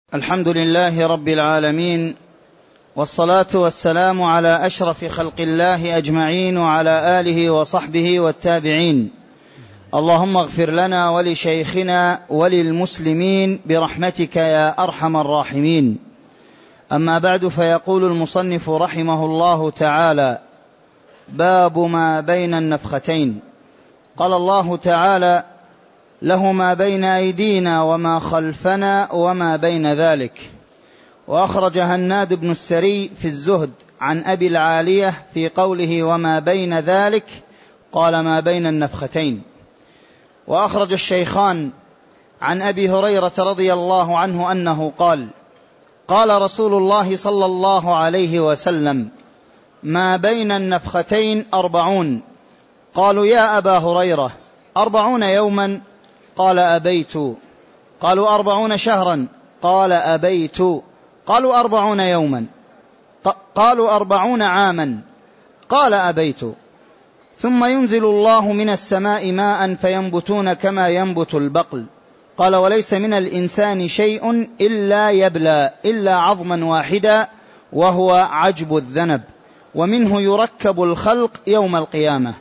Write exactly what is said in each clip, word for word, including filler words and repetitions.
الحمد لله رب العالمين، والصلاة والسلام على أشرف خلق الله أجمعين، وعلى آله وصحبه والتابعين. اللهم اغفر لنا ولشيخنا وللمسلمين برحمتك يا أرحم الراحمين. أما بعد، فيقول المصنف رحمه الله تعالى: باب ما بين النفختين. قال الله تعالى: له ما بين أيدينا وما خلفنا وما بين ذلك. وأخرج هناد بن السري في الزهد عن أبي العالية في قوله وما بين ذلك قال ما بين النفختين. وأخرج الشيخان عن أبي هريرة رضي الله عنه أنه قال: قال رسول الله صلى الله عليه وسلم: ما بين النفختين أربعون. قالوا: يا أبا هريرة، أربعون يوما؟ قال: أبيت. قالوا: أربعون شهرا؟ قال: أبيت. قالوا: أربعون يوما؟ قالوا: أربعون عاما؟ قال: أبيت. ثم ينزل الله من السماء ماء فينبتون كما ينبت البقل. قال: وليس من الإنسان شيء إلا يبلى إلا عظما واحدا وهو عجب الذنب، ومنه يركب الخلق يوم القيامة.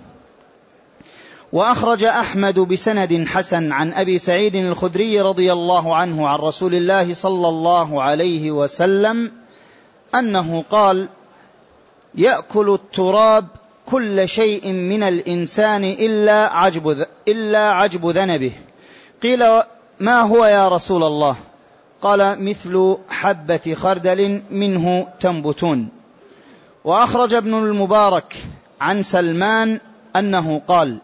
وأخرج أحمد بسند حسن عن أبي سعيد الخدري رضي الله عنه عن رسول الله صلى الله عليه وسلم أنه قال: يأكل التراب كل شيء من الإنسان إلا عجب, إلا عجب ذنبه. قيل: ما هو يا رسول الله؟ قال: مثل حبة خردل منه تنبتون. وأخرج ابن المبارك عن سلمان أنه قال: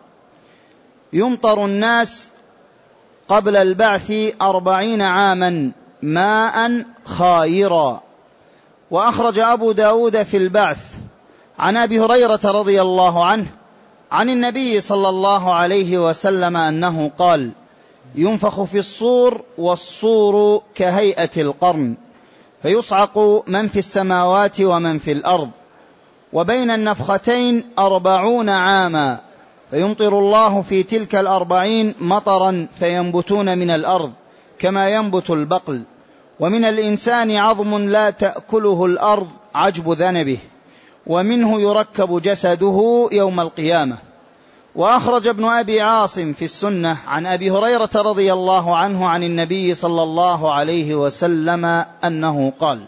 يمطر الناس قبل البعث أربعين عاما ماء خائرا. وأخرج أبو داود في البعث عن أبي هريرة رضي الله عنه عن النبي صلى الله عليه وسلم أنه قال: ينفخ في الصور والصور كهيئة القرن، فيصعق من في السماوات ومن في الأرض، وبين النفختين أربعون عاما، فيمطر الله في تلك الأربعين مطرا فينبتون من الأرض كما ينبت البقل. ومن الإنسان عظم لا تأكله الأرض عجب ذنبه، ومنه يركب جسده يوم القيامة. وأخرج ابن أبي عاصم في السنة عن أبي هريرة رضي الله عنه عن النبي صلى الله عليه وسلم أنه قال: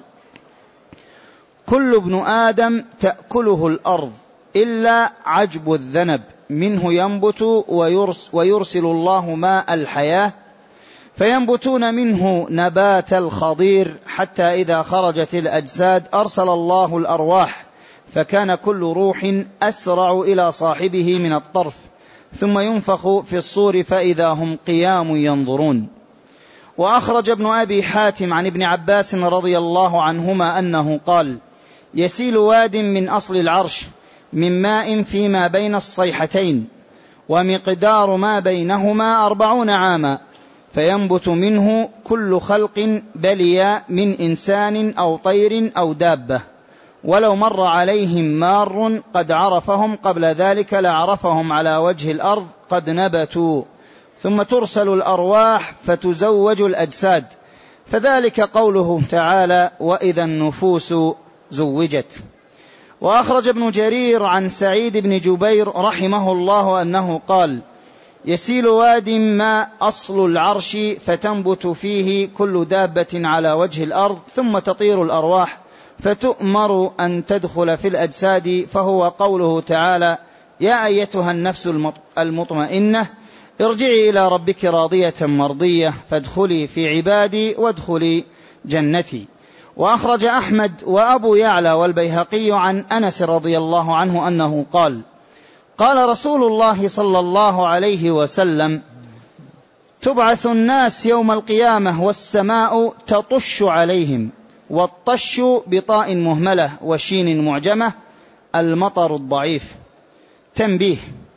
كل ابن آدم تأكله الأرض إلا عجب الذنب، منه ينبت ويرسل الله ماء الحياة، فينبتون منه نبات الخضير، حتى إذا خرجت الأجساد أرسل الله الأرواح، فكان كل روح أسرع إلى صاحبه من الطرف، ثم ينفخ في الصور فإذا هم قيام ينظرون. وأخرج ابن أبي حاتم عن ابن عباس رضي الله عنهما أنه قال: يسيل واد من أصل العرش من ماء فيما بين الصيحتين، ومقدار ما بينهما أربعون عاما، فينبت منه كل خلق بليا من إنسان أو طير أو دابة، ولو مر عليهم مار قد عرفهم قبل ذلك لعرفهم على وجه الأرض قد نبتوا، ثم ترسل الأرواح فتزوج الأجساد، فذلك قوله تعالى: وإذا النفوس زوجت. وأخرج ابن جرير عن سعيد بن جبير رحمه الله أنه قال: يسيل واد ما أصل العرش فتنبت فيه كل دابة على وجه الأرض، ثم تطير الأرواح فتؤمر أن تدخل في الأجساد، فهو قوله تعالى: يا أيتها النفس المطمئنة ارجعي إلى ربك راضية مرضية فادخلي في عبادي وادخلي جنتي. وأخرج أحمد وأبو يعلى والبيهقي عن أنس رضي الله عنه أنه قال: قال رسول الله صلى الله عليه وسلم: تبعث الناس يوم القيامة والسماء تطش عليهم، والطش بطاء مهملة وشين معجمة المطر الضعيف. تنبيه: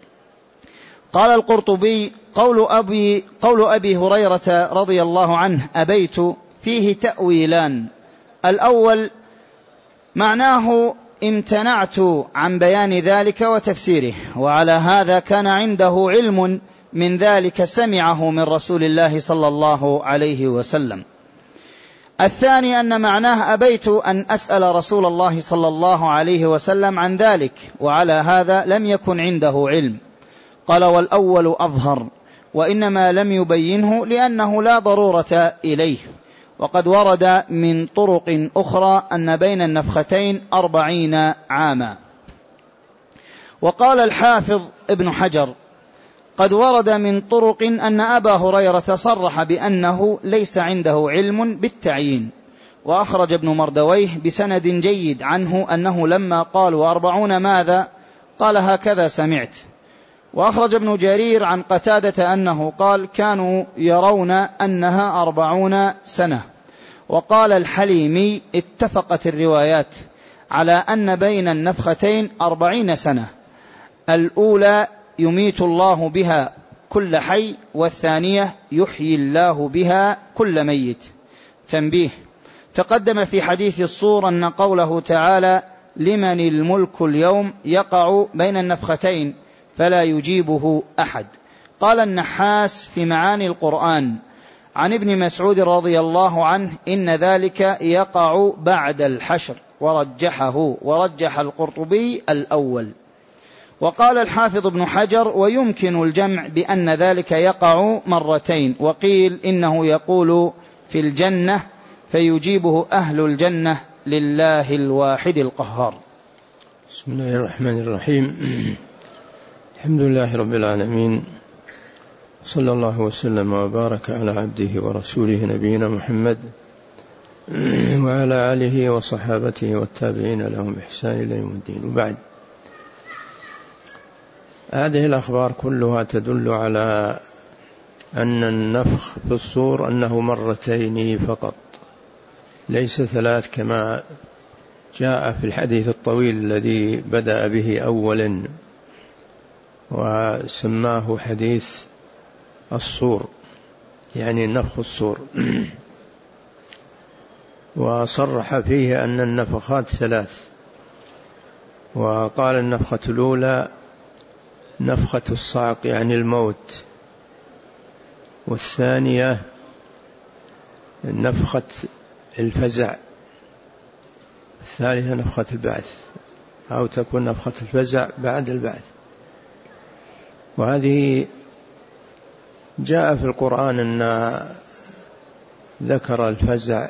قال القرطبي: قول أبي, قول أبي هريرة رضي الله عنه أبيت فيه تأويلان. الأول معناه امتنعت عن بيان ذلك وتفسيره، وعلى هذا كان عنده علم من ذلك سمعه من رسول الله صلى الله عليه وسلم. الثاني أن معناه أبيت أن أسأل رسول الله صلى الله عليه وسلم عن ذلك، وعلى هذا لم يكن عنده علم. قال: والأول أظهر، وإنما لم يبينه لأنه لا ضرورة إليه. وقد ورد من طرق أخرى أن بين النفختين أربعين عاما. وقال الحافظ ابن حجر: قد ورد من طرق أن أبا هريرة صرح بأنه ليس عنده علم بالتعيين. وأخرج ابن مردويه بسند جيد عنه أنه لما قالوا أربعون ماذا قال: هكذا سمعت. وأخرج ابن جرير عن قتادة أنه قال: كانوا يرون أنها أربعون سنة. وقال الحليمي: اتفقت الروايات على أن بين النفختين أربعين سنة، الأولى يميت الله بها كل حي، والثانية يحيي الله بها كل ميت. تنبيه: تقدم في حديث الصور أن قوله تعالى: لمن الملك اليوم يقع بين النفختين فلا يجيبه أحد. قال النحاس في معاني القرآن عن ابن مسعود رضي الله عنه: إن ذلك يقع بعد الحشر، ورجحه ورجح القرطبي الأول. وقال الحافظ ابن حجر: ويمكن الجمع بأن ذلك يقع مرتين. وقيل إنه يقول في الجنة فيجيبه أهل الجنة لله الواحد القهار. بسم الله الرحمن الرحيم. الحمد لله رب العالمين، صلى الله وسلم وبارك على عبده ورسوله نبينا محمد وعلى آله وصحابته والتابعين لهم بإحسان إلى يوم الدين. وبعد، هذه الأخبار كلها تدل على أن النفخ في الصور أنه مرتين فقط، ليس ثلاث كما جاء في الحديث الطويل الذي بدأ به أولا وسماه حديث الصور، يعني نفخ الصور. وصرح فيه أن النفخات ثلاث، وقال: النفخة الأولى نفخة الصعق يعني الموت، والثانية نفخة الفزع، الثالثة نفخة البعث، أو تكون نفخة الفزع بعد البعث. وهذه جاء في القرآن أن ذكر الفزع،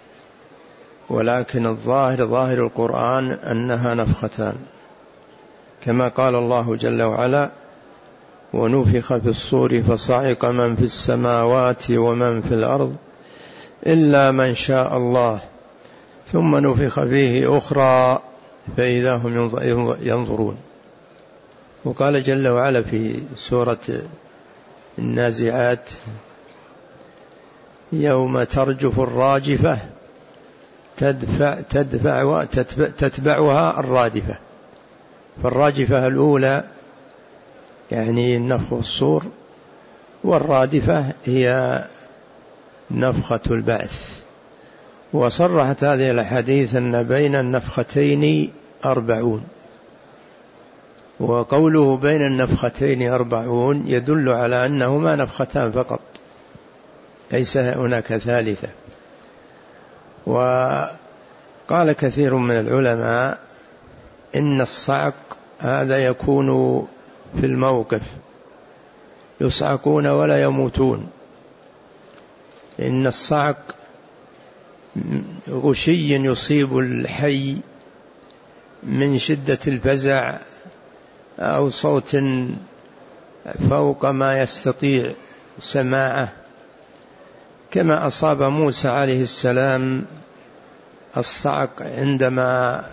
ولكن الظاهر ظاهر القرآن أنها نفختان، كما قال الله جل وعلا: ونفخ في الصور فصعق من في السماوات ومن في الأرض إلا من شاء الله ثم نفخ فيه أخرى فإذا هم ينظرون. وقال جل وعلا في سورة النازعات: يوم ترجف الراجفة تدفع تدفع تتبعها الرادفة. فالراجفة الأولى يعني نفخ الصور، والرادفة هي نفخة البعث. وصرحت هذه الحديث أن بين النفختين أربعون، وقوله بين النفختين أربعون يدل على أنهما نفختان فقط، ليس هناك ثالثة. وقال كثير من العلماء إن الصعق هذا يكون في الموقف، يصعقون ولا يموتون. إن الصعق غشي يصيب الحي من شدة الفزع أو صوت فوق ما يستطيع سماعه، كما أصاب موسى عليه السلام الصعق عندما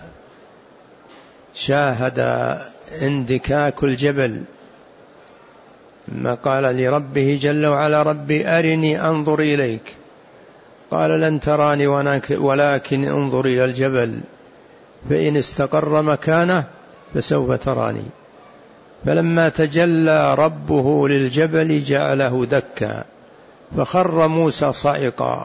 شاهد اندكاك الجبل، ما قال لربه جل وعلا: ربي أرني أنظر إليك، قال: لن تراني ولكن انظر إلى الجبل فإن استقر مكانه فسوف تراني. فلما تجلى ربه للجبل جعله دكا فخر موسى صعقا.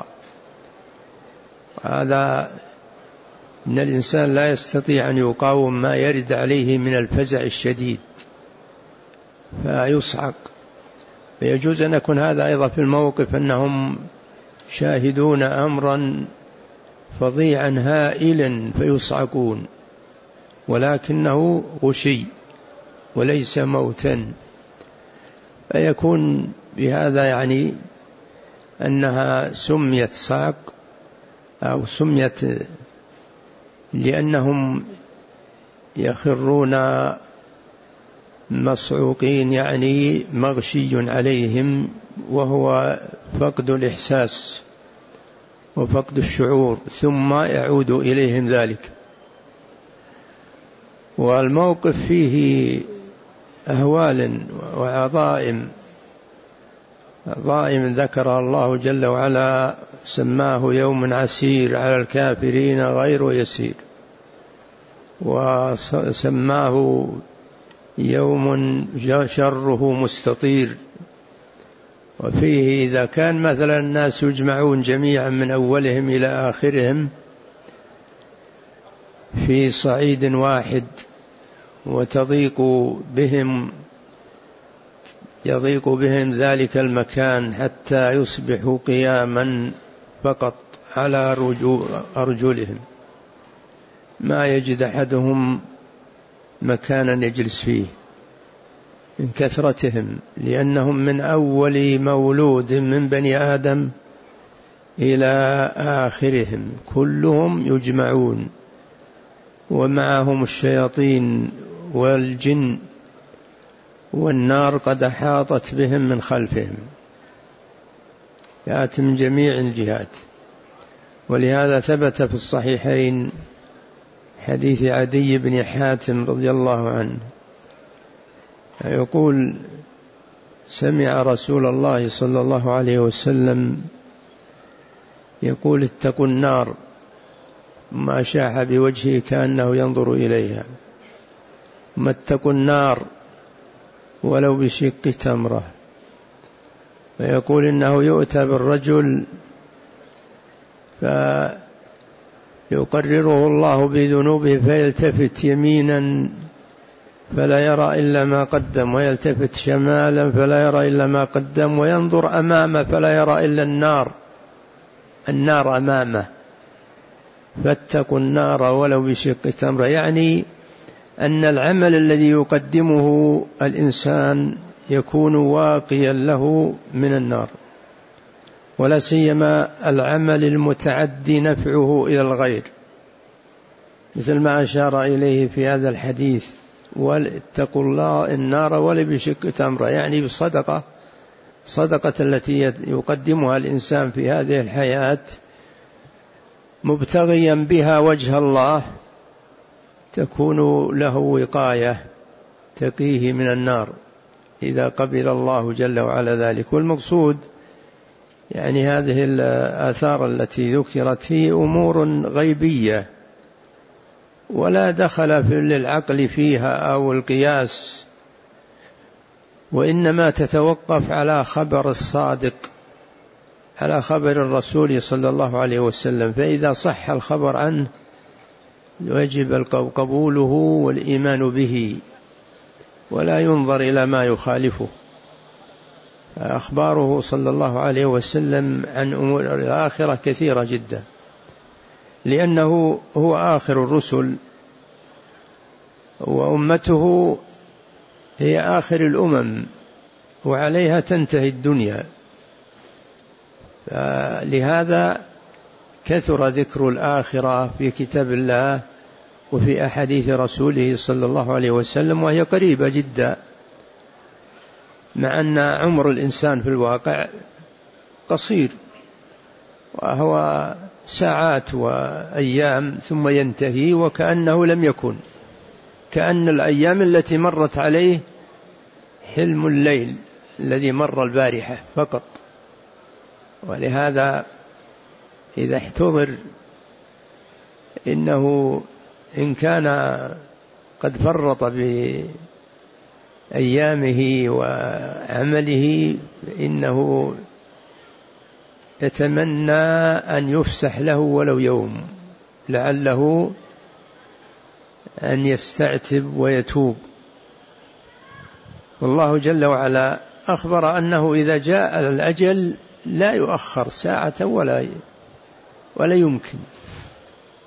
هذا إن الإنسان لا يستطيع أن يقاوم ما يرد عليه من الفزع الشديد فيصعق. فيجوز أن يكون هذا أيضا في الموقف، أنهم شاهدون أمرا فظيعا هائلا فيصعقون، ولكنه غشي وليس موتا. فيكون بهذا يعني أنها سميت صعق أو سميت لأنهم يخرون مصعوقين، يعني مغشي عليهم، وهو فقد الإحساس وفقد الشعور، ثم يعود إليهم ذلك. والموقف فيه أهوال وعظائم عظائم ذكر الله جل وعلا، سماه يوم عسير على الكافرين غير يسير، وسماه يوم شره مستطير. وفيه إذا كان مثلا الناس يجمعون جميعا من أولهم إلى آخرهم في صعيد واحد وتضيق بهم يضيق بهم ذلك المكان حتى يصبحوا قياما فقط على أرجلهم، ما يجد أحدهم مكانا يجلس فيه من كثرتهم، لأنهم من أول مولود من بني آدم إلى آخرهم كلهم يجمعون، ومعهم الشياطين والجن، والنار قد أحاطت بهم من خلفهم، جاءت من جميع الجهات. ولهذا ثبت في الصحيحين حديث عدي بن حاتم رضي الله عنه يقول: سمع رسول الله صلى الله عليه وسلم يقول: اتقوا النار، ما شاح بوجهه كأنه ينظر إليها، ما اتقوا النار ولو بشق تمرة. فيقول إنه يؤتى بالرجل فيقرره الله بذنوبه فيلتفت يمينا فلا يرى إلا ما قدم، ويلتفت شمالا فلا يرى إلا ما قدم، وينظر أمامه فلا يرى إلا النار النار أمامه. فاتقوا النار ولو بشق تمرة، يعني أن العمل الذي يقدمه الإنسان يكون واقيا له من النار، ولا سيما العمل المتعدي نفعه إلى الغير، مثل ما أشار إليه في هذا الحديث: واتقوا الله النار ولو بشق تمرة، يعني بالصدقة صدقة التي يقدمها الإنسان في هذه الحياة مبتغيا بها وجه الله تكون له وقاية تقيه من النار إذا قبل الله جل وعلا ذلك. والمقصود يعني هذه الآثار التي ذكرت هي أمور غيبية ولا دخل للعقل فيها أو القياس، وإنما تتوقف على خبر الصادق، على خبر الرسول صلى الله عليه وسلم. فإذا صح الخبر عنه يجب قبوله والإيمان به، ولا ينظر إلى ما يخالفه. أخباره صلى الله عليه وسلم عن أمور الآخرة كثيرة جدا، لأنه هو آخر الرسل، وأمته هي آخر الأمم، وعليها تنتهي الدنيا. لهذا كثر ذكر الآخرة في كتاب الله وفي أحاديث رسوله صلى الله عليه وسلم، وهي قريبة جدا، مع أن عمر الإنسان في الواقع قصير، وهو ساعات وأيام ثم ينتهي وكأنه لم يكن، كأن الأيام التي مرت عليه حلم الليل الذي مر البارحة فقط. ولهذا إذا احتضر إنه إن كان قد فرط بأيامه وعمله إنه يتمنى أن يفسح له ولو يوم، لعله أن يستعتب ويتوب. والله جل وعلا أخبر أنه إذا جاء الأجل لا يؤخر ساعة ولا ولا يمكن.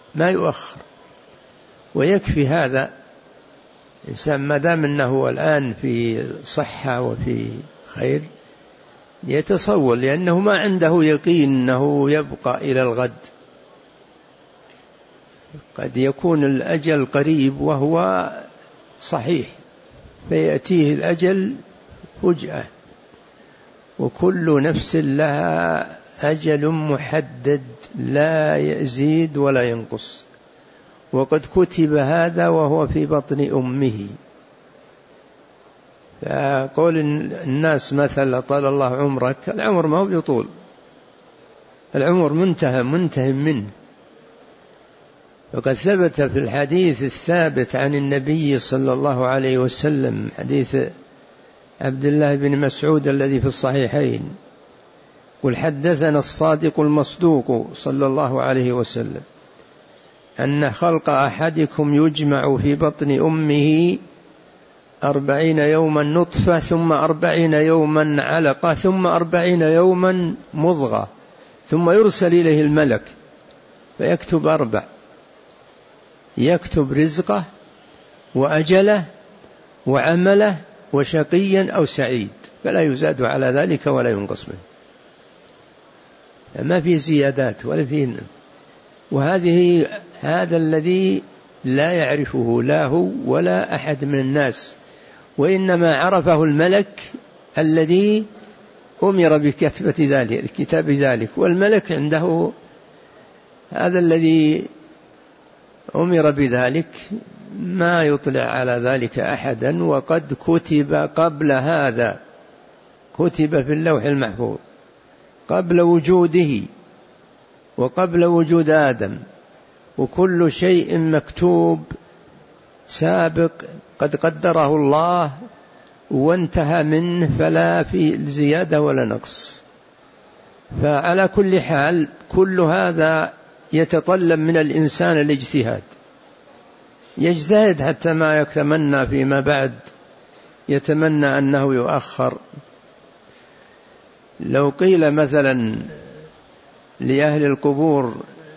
ما يؤخر. ويكفي هذا الإنسان ما دام أنه الآن في صحة وفي خير يتصور، لأنه ما عنده يقين أنه يبقى إلى الغد. قد يكون الأجل قريب وهو صحيح، فيأتيه الأجل فجأة، وكل نفس لها أجل محدد لا يزيد ولا ينقص، وقد كتب هذا وهو في بطن أمه. فقول الناس مثلا طال الله عمرك، العمر ما هو بيطول، العمر منتهى منتهى منه. وقد ثبت في الحديث الثابت عن النبي صلى الله عليه وسلم، حديث عبد الله بن مسعود الذي في الصحيحين، قل حدثنا الصادق المصدوق صلى الله عليه وسلم أن خلق أحدكم يجمع في بطن أمه أربعين يوما نطفة، ثم أربعين يوما علقة، ثم أربعين يوما مضغة، ثم يرسل إليه الملك فيكتب أربع، يكتب رزقه وأجله وعمله وشقيا أو سعيد، فلا يزاد على ذلك ولا ينقص منه، ما في زيادات ولا في. وهذه هذا الذي لا يعرفه لا هو ولا أحد من الناس، وإنما عرفه الملك الذي أمر بكتابة ذلك كتاب ذلك، والملك عنده هذا الذي أمر بذلك ما يطلع على ذلك أحدا، وقد كتب قبل هذا، كتب في اللوح المحفوظ قبل وجوده وقبل وجود آدم، وكل شيء مكتوب سابق قد قدره الله وانتهى منه، فلا في زيادة ولا نقص. فعلى كل حال كل هذا يتطلب من الإنسان الاجتهاد، يجتهد حتى ما يتمنى فيما بعد، يتمنى أنه يؤخر. لو قيل مثلا لأهل القبور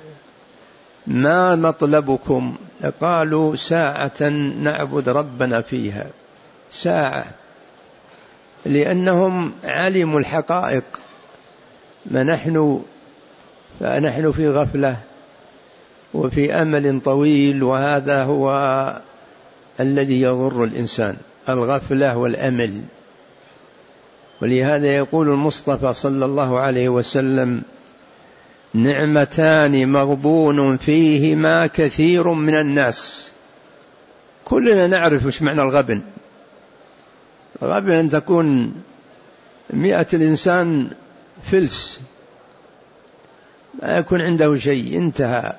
ما مطلبكم، قالوا ساعة نعبد ربنا فيها، ساعة، لأنهم علموا الحقائق. ما نحن فنحن في غفلة وفي أمل طويل، وهذا هو الذي يضر الإنسان، الغفلة والأمل. ولهذا يقول المصطفى صلى الله عليه وسلم نعمتان مغبون فيهما كثير من الناس. كلنا نعرف وش معنى الغبن. الغبن أن تكون مئة الإنسان فلس، ما يكون عنده شيء، انتهى.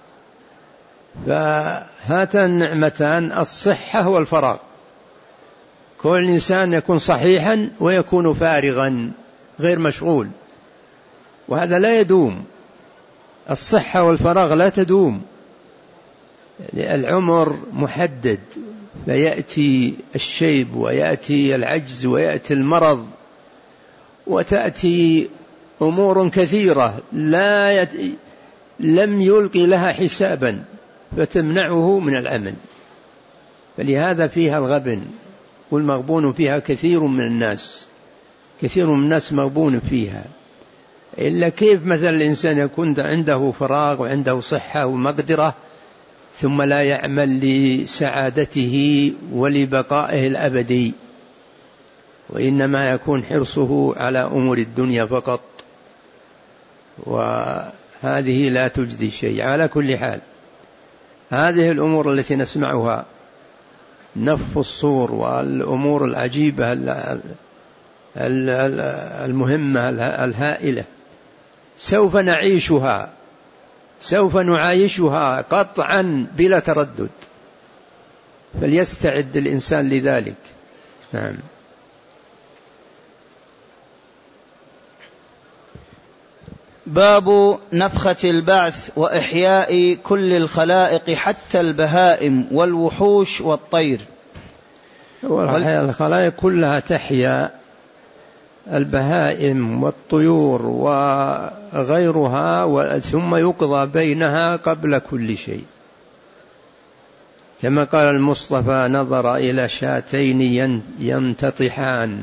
فهاتان النعمتان الصحة والفراغ، كل إنسان يكون صحيحا ويكون فارغا غير مشغول، وهذا لا يدوم. الصحة والفراغ لا تدوم، العمر محدد، فيأتي الشيب ويأتي العجز ويأتي المرض وتأتي أمور كثيرة لا يت... لم يلقي لها حسابا فتمنعه من العمل. فلهذا فيها الغبن، والمغبون فيها كثير من الناس، كثير من الناس مغبون فيها. إلا كيف مثلا الإنسان يكون عنده فراغ وعنده صحة ومقدرة ثم لا يعمل لسعادته ولبقائه الأبدي، وإنما يكون حرصه على أمور الدنيا فقط، وهذه لا تجدي شيء. على كل حال هذه الأمور التي نسمعها، نفخ الصور والأمور العجيبة المهمة الهائلة، سوف نعيشها، سوف نعايشها قطعا بلا تردد، فليستعد الإنسان لذلك. نعم. باب نفخة البعث وإحياء كل الخلائق حتى البهائم والوحوش والطير. الخلائق كلها تحيا البهائم والطيور وغيرها، ثم يقضى بينها قبل كل شيء. كما قال المصطفى: نظر إلى شاتين ينتطحان،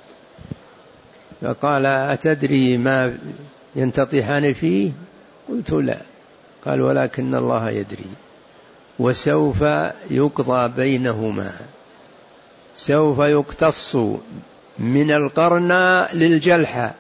فقال: أتدري ما ينتطحان فيه؟ قلت: لا. قال: ولكن الله يدري، وسوف يقضى بينهما، سوف يقتص من القرنى للجلحة،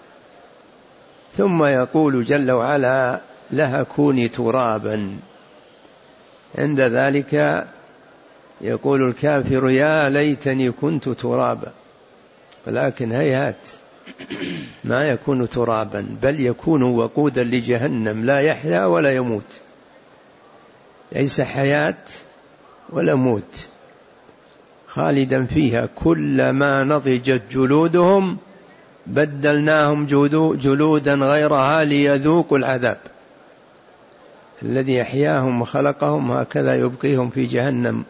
ثم يقول جل وعلا لها كوني ترابا. عند ذلك يقول الكافر: يا ليتني كنت ترابا. ولكن هيهات، ما يكون ترابا، بل يكون وقودا لجهنم، لا يحيا ولا يموت، ليس حياة ولا موت، خالدا فيها. كلما نضجت جلودهم بدلناهم جلودا غيرها ليذوقوا العذاب. الذي أحياهم وخلقهم هكذا يبقيهم في جهنم.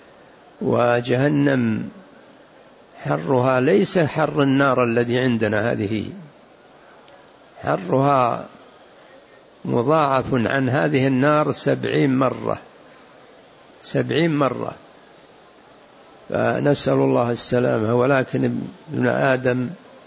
وجهنم حرها ليس حر النار الذي عندنا، هذه حرها مضاعف عن هذه النار سبعين مرة، سبعين مرة. فنسأل الله السلامة. ولكن ابن آدم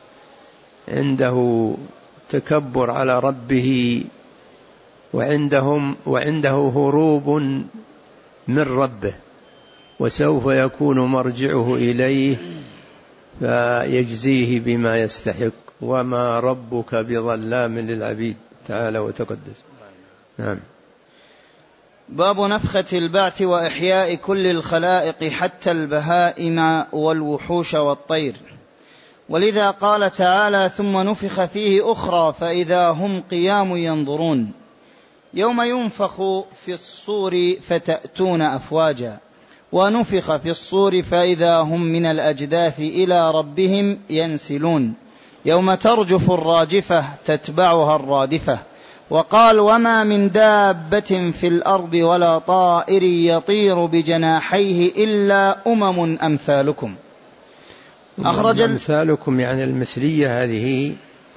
عنده تكبر على ربه، وعندهم وعنده هروب من ربه، وسوف يكون مرجعه إليه فيجزيه بما يستحق. وما ربك بظلام للعبيد، تعالى وتقدس. نعم. باب نفخة البعث وإحياء كل الخلائق حتى البهائم والوحوش والطير. ولذا قال تعالى: ثم نفخ فيه أخرى فإذا هم قيام ينظرون يوم ينفخ في الصور فتأتون أفواجا ونفخ في الصور فإذا هم من الأجداث إلى ربهم ينسلون يوم ترجف الراجفة تتبعها الرادفة. وقال: وما من دابة في الأرض ولا طائر يطير بجناحيه إلا أمم أمثالكم. أخرج أمثالكم يعني المثلية هذه،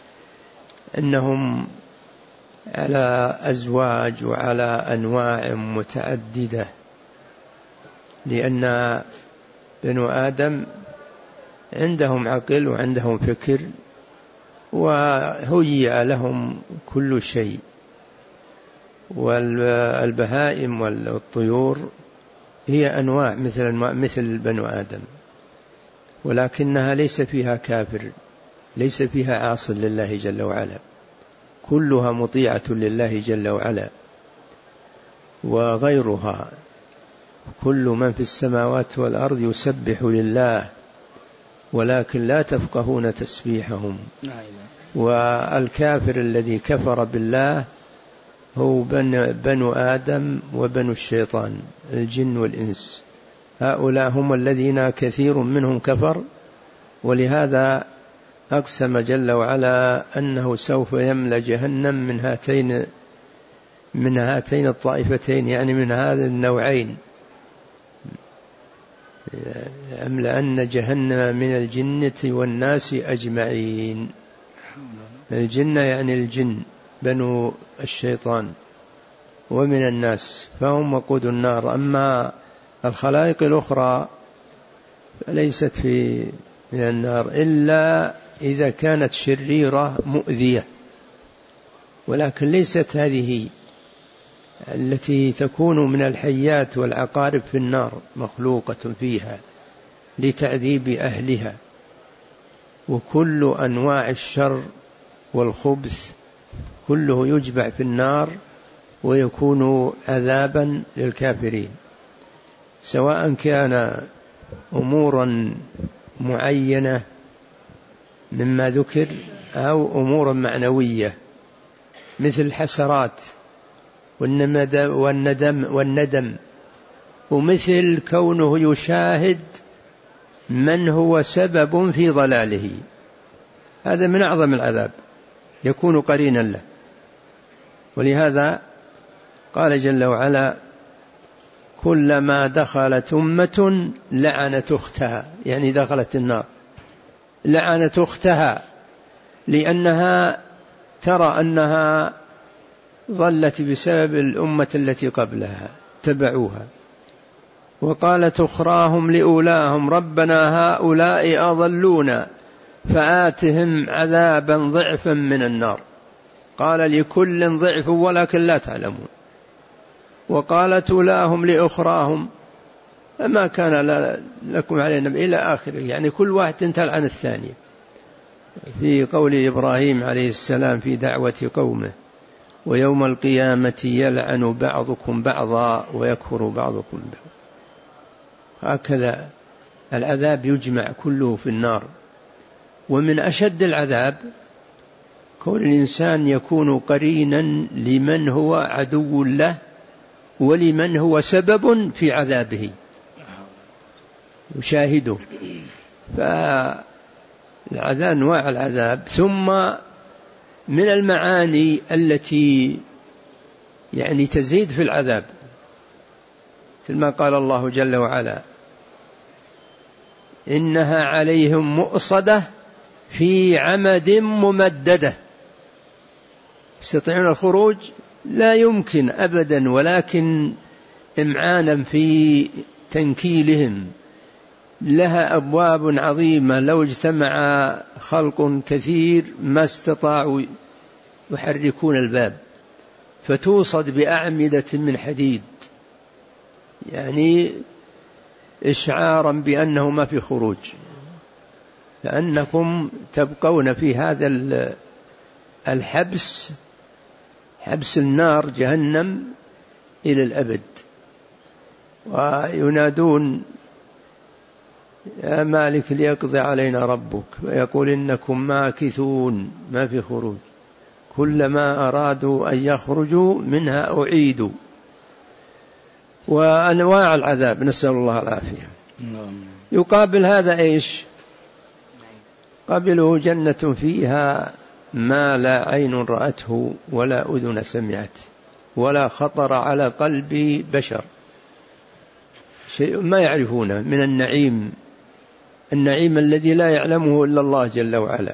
أنهم على أزواج وعلى أنواع متعددة، لأن بنو آدم عندهم عقل وعندهم فكر وهيئ لهم كل شيء. والبهائم والطيور هي أنواع مثل مثل بنو آدم، ولكنها ليس فيها كافر، ليس فيها عاص لله جل وعلا، كلها مطيعة لله جل وعلا. وغيرها كل من في السماوات والأرض يسبح لله، ولكن لا تفقهون تسبيحهم. والكافر الذي كفر بالله هو بنو آدم وبنو الشيطان، الجن والإنس، هؤلاء هم الذين كثير منهم كفر. ولهذا أقسم جل وعلا أنه سوف يملأ جهنم من هاتين من هاتين الطائفتين، يعني من هذا النوعين، يملأن جهنم من الجنة والناس أجمعين. الجنة يعني الجن بنو الشيطان، ومن الناس فهم وقود النار. أما الخلائق الأخرى فليست في من النار إلا إذا كانت شريرة مؤذية، ولكن ليست هذه التي تكون من الحيات والعقارب في النار مخلوقة فيها لتعذيب أهلها. وكل أنواع الشر والخبث كله يجبع في النار ويكون عذابا للكافرين، سواء كان أمورا معينة مما ذكر أو أمورا معنوية مثل الحسرات والندم والندم، ومثل كونه يشاهد من هو سبب في ضلاله، هذا من أعظم العذاب، يكون قرينا له. ولهذا قال جل وعلا: كلما دخلت أمة لعنت أختها، يعني دخلت النار. لعنت أختها لأنها ترى أنها ضلت بسبب الأمة التي قبلها تبعوها. وقالت أخراهم لأولاهم ربنا هؤلاء أضلونا فآتهم عذابا ضعفا من النار. قال لكل ضعف ولكن لا تعلمون. وقالت أولاهم لأخراهم فما كان لكم علينا إلى آخره، يعني كل واحد تنتهي عن الثاني. في قول إبراهيم عليه السلام في دعوة قومه ويوم القيامة يلعن بعضكم بعضا ويكفر بعضكم بعضا. هكذا العذاب يجمع كله في النار. ومن أشد العذاب كون الإنسان يكون قرينا لمن هو عدو له ولمن هو سبب في عذابه يشاهده. فالعذاب أنواع العذاب. ثم من المعاني التي يعني تزيد في العذاب مثل قال الله جل وعلا إنها عليهم مؤصدة في عمد ممددة يستطيعون الخروج لا يمكن أبدا، ولكن إمعانا في تنكيلهم. لها أبواب عظيمة لو اجتمع خلق كثير ما استطاعوا يحركون الباب، فتوصد بأعمدة من حديد يعني إشعارا بأنه ما في خروج، لأنكم تبقون في هذا الحبس، حبس النار جهنم إلى الأبد. وينادون يا مالك ليقضي علينا ربك ويقول إنكم ماكثون، ما في خروج. كلما أرادوا أن يخرجوا منها أعيدوا. وأنواع العذاب نسأل الله العافية. يقابل هذا إيش؟ قابله جنة فيها ما لا عين رأته ولا أذن سمعت ولا خطر على قلب بشر، شيء ما يعرفونه من النعيم، النعيم الذي لا يعلمه إلا الله جل وعلا.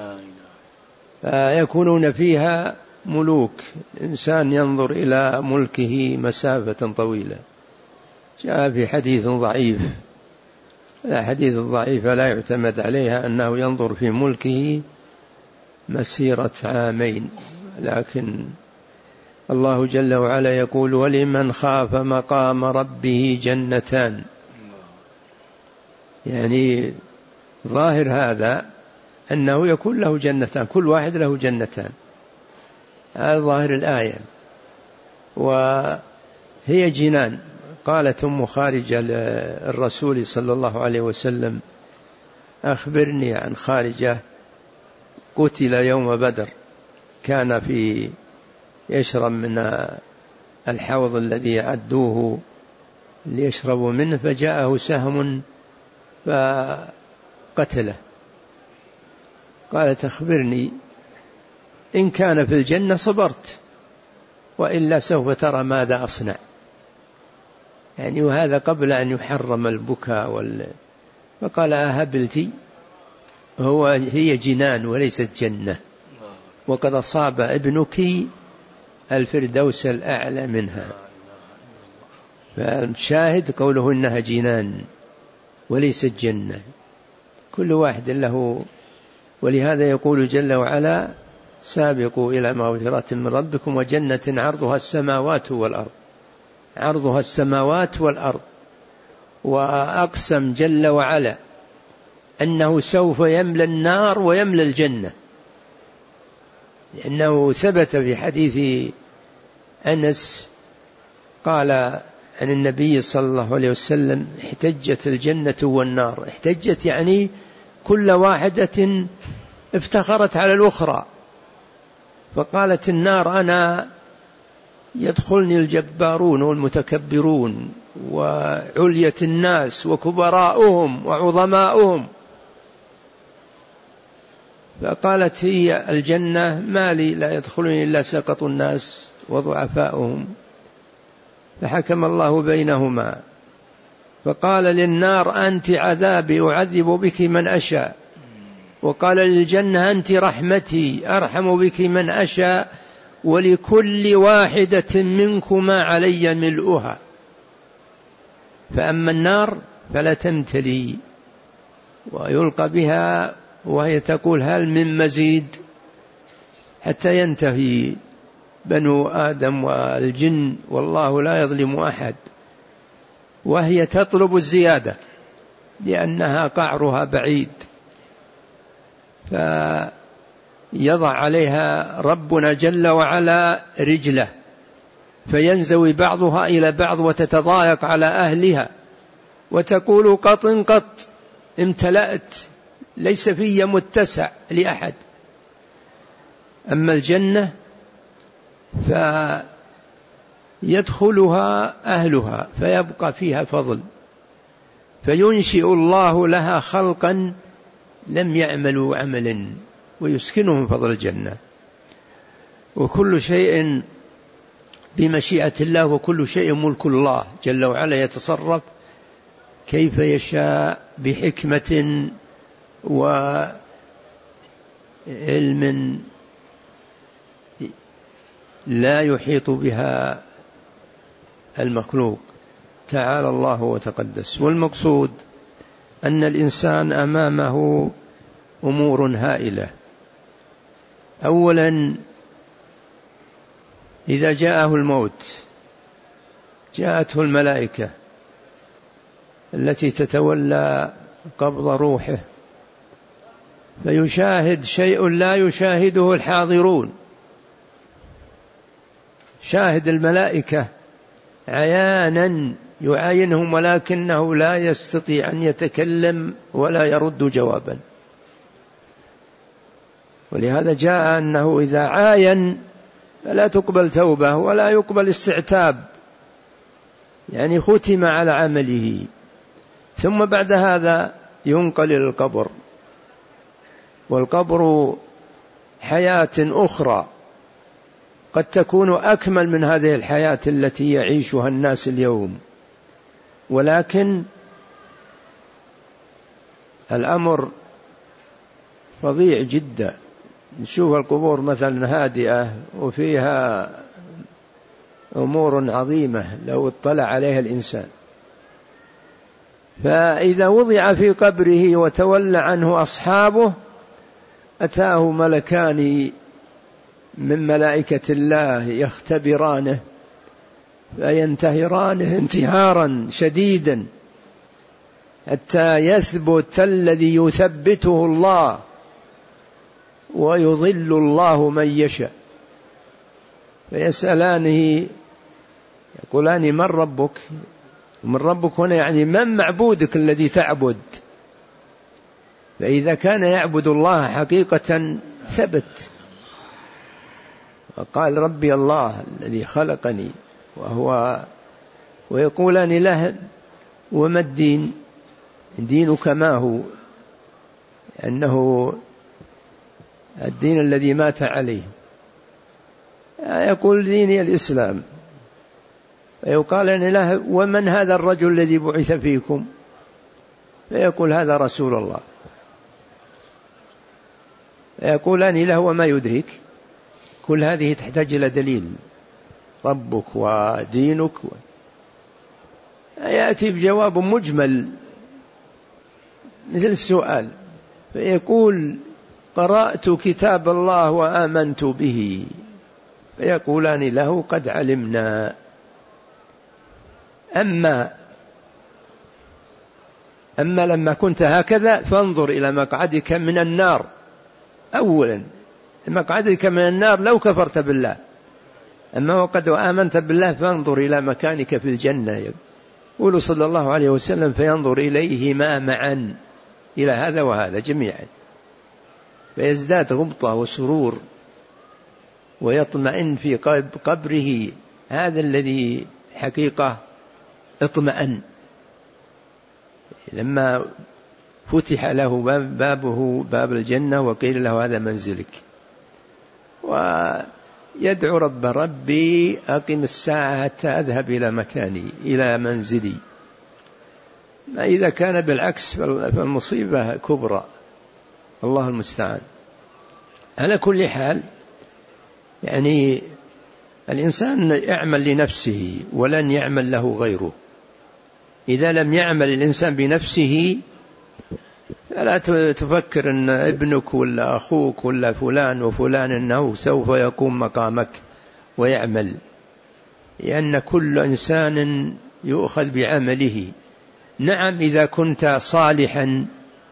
فيكونون فيها ملوك، إنسان ينظر إلى ملكه مسافة طويلة. جاء في حديث ضعيف، الحديث الضعيف لا يعتمد عليها أنه ينظر في ملكه مسيرة عامين، لكن الله جل وعلا يقول ولمن خاف مقام ربه جنتان. يعني ظاهر هذا أنه يكون له جنتان، كل واحد له جنتان، هذا ظاهر الآية. وهي جنان. قالت أم خارجة للرسول صلى الله عليه وسلم أخبرني عن خارجة قتل يوم بدر، كان في يشرب من الحوض الذي عدوه ليشربوا منه، فجاءه سهم فقتله. قالت أخبرني إن كان في الجنة صبرت وإلا سوف ترى ماذا أصنع. يعني وهذا قبل أن يحرم البكاء وال... فقال أهبلتي، هو هي جنان وليست جنة، وقد أصاب ابنك الفردوس الأعلى منها. فالشاهد قوله إنها جنان وليست جنة، كل واحد له. ولهذا يقول جل وعلا سابقوا إلى مغفرة من ربكم وجنة عرضها السماوات والأرض، عرضها السماوات والأرض. وأقسم جل وعلا أنه سوف يملى النار ويملى الجنة، لأنه ثبت في حديث أنس قال عن النبي صلى الله عليه وسلم احتجت الجنة والنار. احتجت يعني كل واحدة افتخرت على الأخرى، فقالت النار أنا يدخلني الجبارون والمتكبرون وعلية الناس وكبراؤهم وعظماؤهم. فقالت هي الجنة ما لي لا يدخلني إلا سقط الناس وضعفاؤهم. فحكم الله بينهما فقال للنار أنت عذابي أعذب بك من أشاء وقال للجنة أنت رحمتي أرحم بك من أشاء ولكل واحدة منكما علي ملؤها. فأما النار فلا تمتلي ويلقى بها وهي تقول هل من مزيد، حتى ينتهي بنو آدم والجن والله لا يظلم أحد، وهي تطلب الزيادة لأنها قعرها بعيد، فيضع عليها ربنا جل وعلا رجله فينزوي بعضها إلى بعض وتتضايق على أهلها وتقول قط قط امتلأت ليس في متسع لأحد. أما الجنة فيدخلها أهلها فيبقى فيها فضل، فينشئ الله لها خلقا لم يعملوا عملا ويسكنهم فضل الجنة. وكل شيء بمشيئة الله، وكل شيء ملك الله جل وعلا يتصرف كيف يشاء بحكمة وعلم لا يحيط بها المخلوق، تعالى الله وتقدس. والمقصود أن الإنسان أمامه أمور هائلة. أولا إذا جاءه الموت جاءته الملائكة التي تتولى قبض روحه، فيشاهد شيء لا يشاهده الحاضرون، شاهد الملائكة عيانا يعاينهم ولكنه لا يستطيع أن يتكلم ولا يرد جوابا. ولهذا جاء أنه إذا عاين فلا تقبل توبة ولا يقبل استعتاب، يعني ختم على عمله. ثم بعد هذا ينقل إلى القبر، والقبر حياة أخرى قد تكون أكمل من هذه الحياة التي يعيشها الناس اليوم، ولكن الأمر فظيع جدا. نشوف القبور مثلا هادئة وفيها أمور عظيمة لو اطلع عليها الإنسان، فإذا وضع في قبره وتولى عنه أصحابه أتاه ملكان من ملائكة الله يختبرانه فينتهرانه انتهارا شديدا حتى يثبت الذي يثبته الله ويضل الله من يشاء. فيسألانه يقولان من ربك؟ من ربك هنا يعني من معبودك الذي تعبد؟ فإذا كان يعبد الله حقيقة ثبت وقال ربي الله الذي خلقني، وهو ويقولان له وما الدين؟ دينك ما هو؟ أنه الدين الذي مات عليه. يقول ديني الإسلام. فيقال له ومن هذا الرجل الذي بعث فيكم؟ فيقول هذا رسول الله. فيقولان له وما يدرك؟ كل هذه تحتاج إلى دليل، ربك ودينك و... يأتي بجواب مجمل مثل السؤال، فيقول قرأت كتاب الله وآمنت به. فيقولان له قد علمنا. أما أما لما كنت هكذا فانظر إلى مقعدك من النار. أولا مقعدك من النار لو كفرت بالله، أما وقد آمنت بالله فانظر إلى مكانك في الجنة. يقول صلى الله عليه وسلم فينظر إليهما معا، إلى هذا وهذا جميعا، فيزداد غبطة وسرور ويطمئن في قبره. هذا الذي حقيقة اطمئن لما فتح له بابه باب الجنة وقيل له هذا منزلك، ويدعو رب ربي أقم الساعة حتى أذهب إلى مكاني إلى منزلي. ما إذا كان بالعكس فالمصيبة كبرى. الله المستعان. على كل حال يعني الإنسان يعمل لنفسه ولن يعمل له غيره. إذا لم يعمل الإنسان بنفسه فلا تفكر أن ابنك ولا أخوك ولا فلان وفلان أنه سوف يقوم مقامك ويعمل، لأن كل إنسان يؤخذ بعمله. نعم إذا كنت صالحا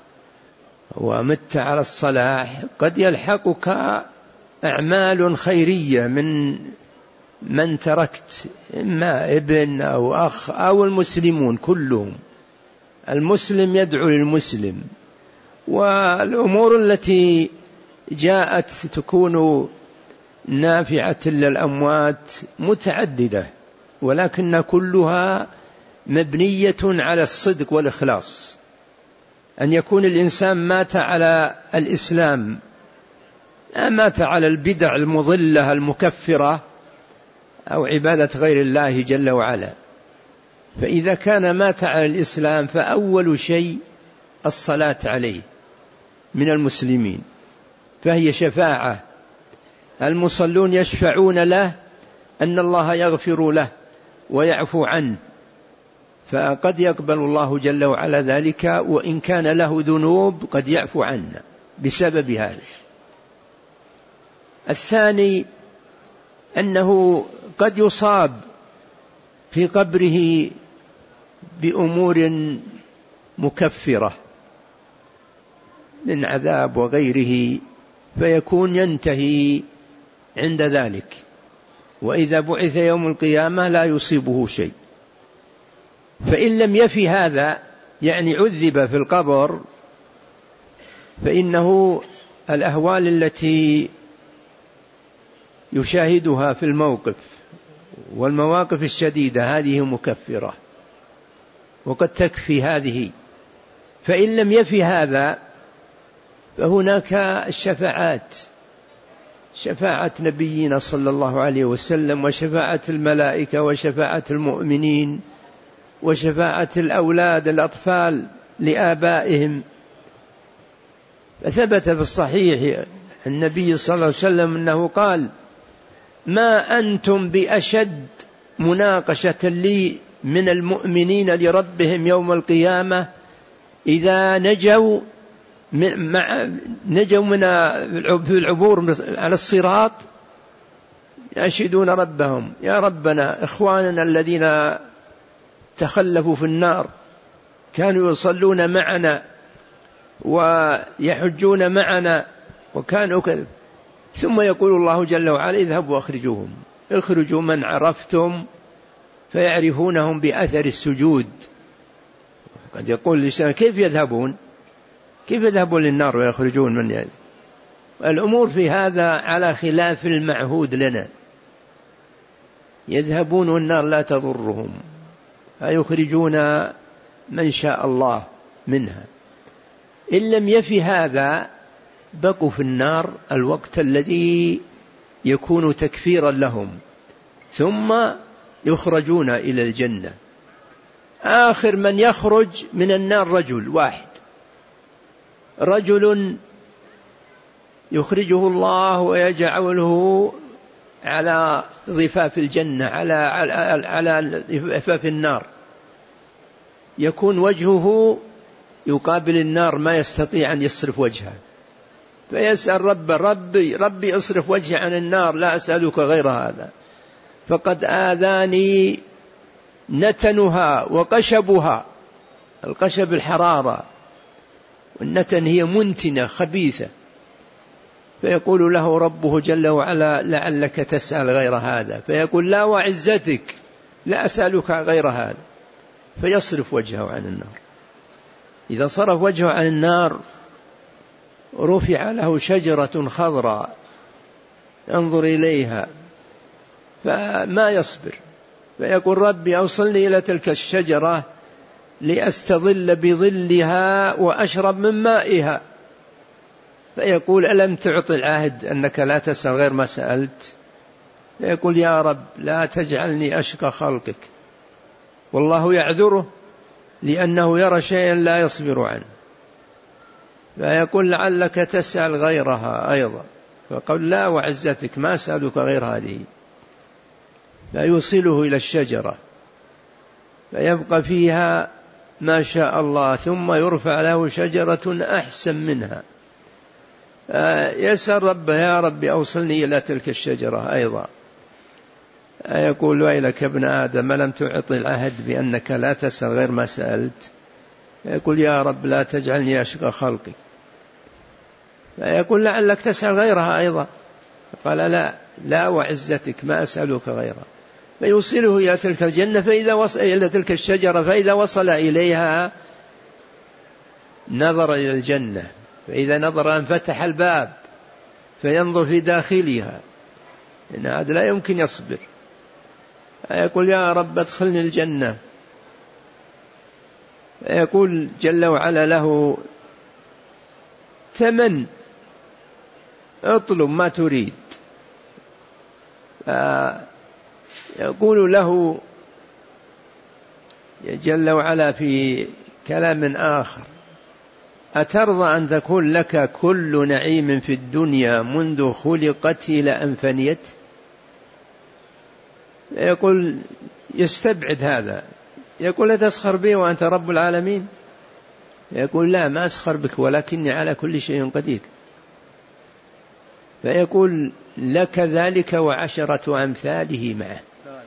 ومت على الصلاح قد يلحقك أعمال خيرية من من تركت، إما ابن أو أخ أو المسلمون كلهم. المسلم يدعو للمسلم، والأمور التي جاءت تكون نافعة للأموات متعددة، ولكن كلها مبنية على الصدق والإخلاص. أن يكون الإنسان مات على الإسلام، مات على البدع المضلة المكفرة أو عبادة غير الله جل وعلا. فإذا كان مات على الإسلام فأول شيء الصلاة عليه من المسلمين، فهي شفاعة. المصلون يشفعون له أن الله يغفر له ويعفو عنه، فقد يقبل الله جل وعلا ذلك، وإن كان له ذنوب قد يعفو عنه بسبب هذا. الثاني أنه قد يصاب في قبره بأمور مكفرة من عذاب وغيره، فيكون ينتهي عند ذلك، وإذا بعث يوم القيامة لا يصيبه شيء. فإن لم يفي هذا، يعني عذب في القبر، فإنه الأهوال التي يشاهدها في الموقف والمواقف الشديدة هذه مكفرة، وقد تكفي هذه. فإن لم يفي هذا فهناك الشفاعات، شفاعة نبينا صلى الله عليه وسلم، وشفاعة الملائكة، وشفاعة المؤمنين، وشفاعة الأولاد الأطفال لآبائهم. فثبت في الصحيح النبي صلى الله عليه وسلم أنه قال: ما أنتم بأشد مناقشة لي من المؤمنين لربهم يوم القيامة إذا نجوا من مع نجوا من في العبور على الصراط، يناشدون ربهم: يا ربنا إخواننا الذين تخلفوا في النار كانوا يصلون معنا ويحجون معنا وكانوا كذا. ثم يقول الله جل وعلا: اذهبوا أخرجوهم، اخرجوا من عرفتم فيعرفونهم بأثر السجود. قد يقول الإنسان: كيف يذهبون كيف يذهبون للنار ويخرجون من يد؟ الأمور في هذا على خلاف المعهود لنا. يذهبون والنار لا تضرهم، فيخرجون من شاء الله منها. إن لم يفي هذا بقوا في النار الوقت الذي يكون تكفيرا لهم، ثم يخرجون إلى الجنة. آخر من يخرج من النار رجل واحد، رجل يخرجه الله ويجعله على ضفاف الجنة، على على على ضفاف النار، يكون وجهه يقابل النار ما يستطيع أن يصرف وجهه، فيسأل رب ربي ربي اصرف وجهي عن النار، لا أسألك غير هذا، فقد آذاني نتنها وقشبها. القشب الحرارة، والنتن هي منتنة خبيثة. فيقول له ربه جل وعلا: لعلك تسأل غير هذا، فيقول: لا وعزتك لا أسألك غير هذا، فيصرف وجهه عن النار. إذا صرف وجهه عن النار رفع له شجرة خضراء انظر إليها فما يصبر، فيقول: ربي أوصلني إلى تلك الشجرة لأستظل بظلها وأشرب من مائها. فيقول: ألم تعطي العهد أنك لا تسأل غير ما سألت؟ فيقول: يا رب لا تجعلني أشقى خلقك. والله يعذره لأنه يرى شيئا لا يصبر عنه. فيقول لعلك تسأل غيرها أيضا، فقال لا وعزتك ما أسألك غير هذه، فيوصله إلى الشجرة فيبقى فيها ما شاء الله، ثم يرفع له شجرة أحسن منها، يسأل ربه يا رب أوصلني إلى تلك الشجرة أيضا. يقول ويلك ابن آدم لم تعطي العهد بأنك لا تسأل غير ما سألت، يقول يا رب لا تجعلني أشقى خلقي، يقول لعلك تسأل غيرها أيضا، قال لا لا وعزتك ما أسألك غيرها، فيوصله إلى تلك الجنة، فإذا وصل إلى تلك الشجرة فإذا وصل إليها نظر إلى الجنة، فإذا نظر انفتح الباب فينظر في داخلها، إن هذا لا يمكن يصبر، يقول يا رب ادخلني الجنة، يقول جل وعلا له ثمن اطلب ما تريد، يقول له جل وعلا في كلام آخر أترضى أن تكون لك كل نعيم في الدنيا منذ خلقت إلى أن فنيت؟ يقول يستبعد هذا، يقول لا تسخر بي وأنت رب العالمين، يقول لا ما أسخر بك ولكني على كل شيء قدير، فيقول لك ذلك وعشرة أمثاله معه،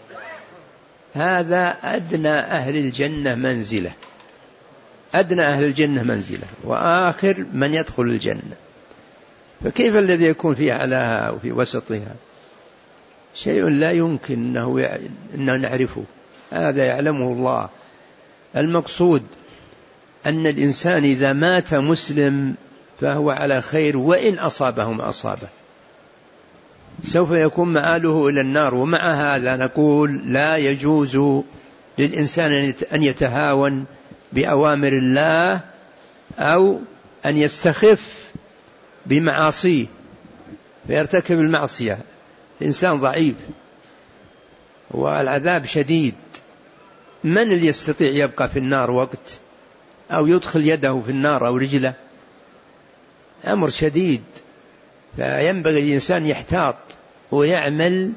هذا أدنى أهل الجنة منزلة، أدنى أهل الجنة منزلة وآخر من يدخل الجنة، فكيف الذي يكون في أعلاها وفي وسطها؟ شيء لا يمكن أنه أنه نعرفه، هذا يعلمه الله. المقصود أن الإنسان إذا مات مسلم فهو على خير، وإن أصابه ما أصابه سوف يكون مآله إلى النار، ومع هذا نقول لا يجوز للإنسان أن يتهاون بأوامر الله أو أن يستخف بمعاصيه فيرتكب المعصية، الإنسان ضعيف والعذاب شديد، من اللي يستطيع يبقى في النار وقت أو يدخل يده في النار أو رجله؟ أمر شديد، فينبغي الإنسان يحتاط ويعمل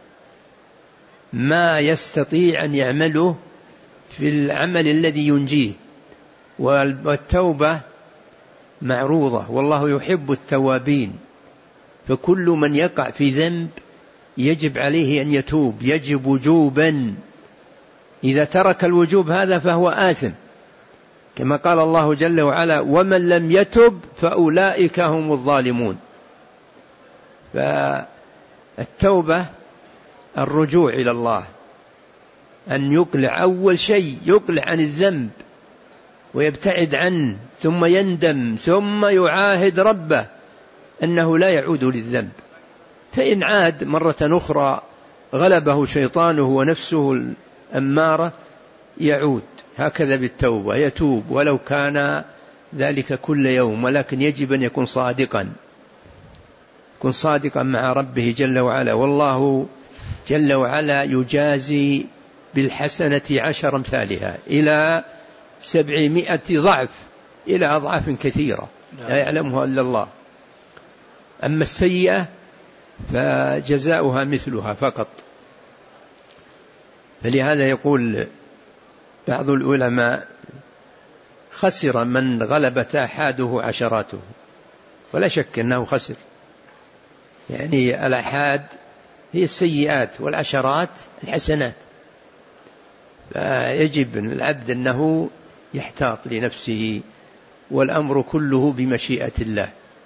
ما يستطيع أن يعمله في العمل الذي ينجيه، والتوبة معروضة والله يحب التوابين، فكل من يقع في ذنب يجب عليه أن يتوب، يجب وجوبا، إذا ترك الوجوب هذا فهو آثم، كما قال الله جل وعلا ومن لم يتب فأولئك هم الظالمون. فالتوبة الرجوع إلى الله، أن يقلع أول شيء، يقلع عن الذنب ويبتعد عنه، ثم يندم، ثم يعاهد ربه أنه لا يعود للذنب، فإن عاد مرة أخرى غلبه شيطانه ونفسه الأمارة يعود، هكذا بالتوبة يتوب ولو كان ذلك كل يوم، ولكن يجب أن يكون صادقا، يكون صادقا مع ربه جل وعلا، والله جل وعلا يجازي بالحسنة عشر أمثالها إلى سبعمائة ضعف، إلى أضعاف كثيرة لا يعلمها إلا الله. أما السيئة فجزاؤها مثلها فقط. فلهذا يقول بعض العلماء خسر من غلبت آحاده عشراته، ولا شك أنه خسر، يعني الآحاد هي السيئات والعشرات الحسنات، فيجب العبد أنه يحتاط لنفسه، والأمر كله بمشيئة الله،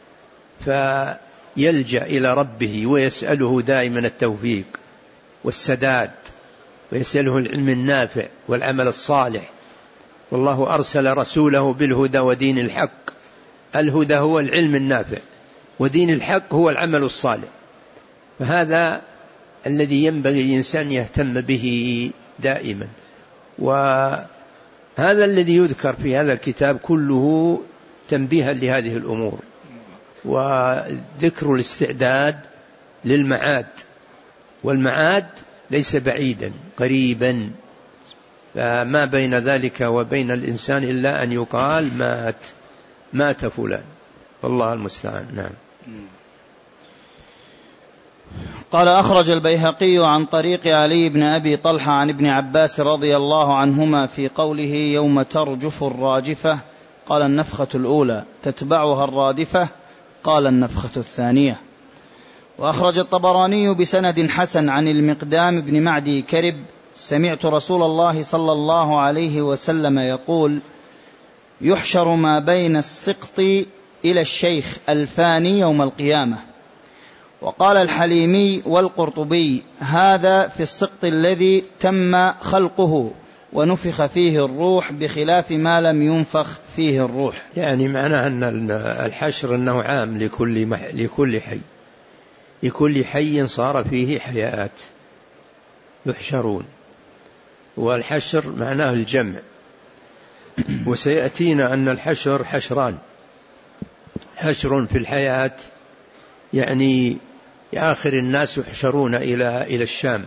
فيلجأ إلى ربه ويسأله دائما التوفيق والسداد، ويسأله العلم النافع والعمل الصالح، والله أرسل رسوله بالهدى ودين الحق، الهدى هو العلم النافع ودين الحق هو العمل الصالح، فهذا الذي ينبغي الإنسان يهتم به دائما. وهذا الذي يذكر في هذا الكتاب كله تنبيها لهذه الأمور، وذكر الاستعداد للمعاد، والمعاد ليس بعيدا قريبا، فما بين ذلك وبين الإنسان إلا أن يقال مات مات فلان، والله المستعان. نعم. قال أخرج البيهقي عن طريق علي بن أبي طلحة عن ابن عباس رضي الله عنهما في قوله يوم ترجف الراجفة قال النفخة الأولى تتبعها الرادفة قال النفخة الثانية. وأخرج الطبراني بسند حسن عن المقدام بن معدي كرب سمعت رسول الله صلى الله عليه وسلم يقول يحشر ما بين السقط إلى الشيخ ألفان يوم القيامة. وقال الحليمي والقرطبي هذا في السقط الذي تم خلقه ونفخ فيه الروح بخلاف ما لم ينفخ فيه الروح. يعني معناه أن الحشر أنه عام لكل, مح... لكل حي، لكل حي صار فيه حياة يحشرون، والحشر معناه الجمع. وسيأتينا أن الحشر حشران، حشر في الحياة يعني آخر الناس يحشرون إلى إلى الشام،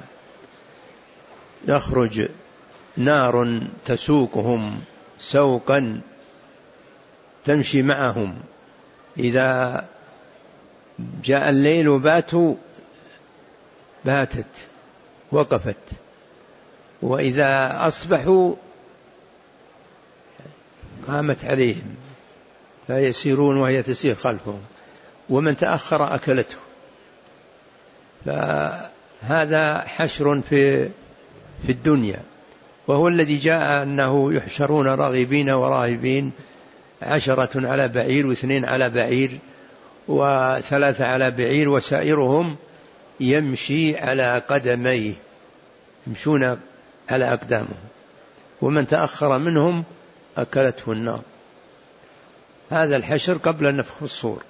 يخرج نار تسوقهم سوقا تمشي معهم، إذا جاء الليل وباتوا باتت وقفت، وإذا أصبحوا قامت عليهم فيسيرون وهي تسير خلفهم، ومن تأخر أكلته. فهذا حشر في في الدنيا، وهو الذي جاء أنه يحشرون راغبين وراهبين، عشرة على بعير واثنين على بعير وثلاثة على بعير وسائرهم يمشي على قدميه، يمشون على أقدامهم، ومن تأخر منهم أكلته النار. هذا الحشر قبل نفخ الصور.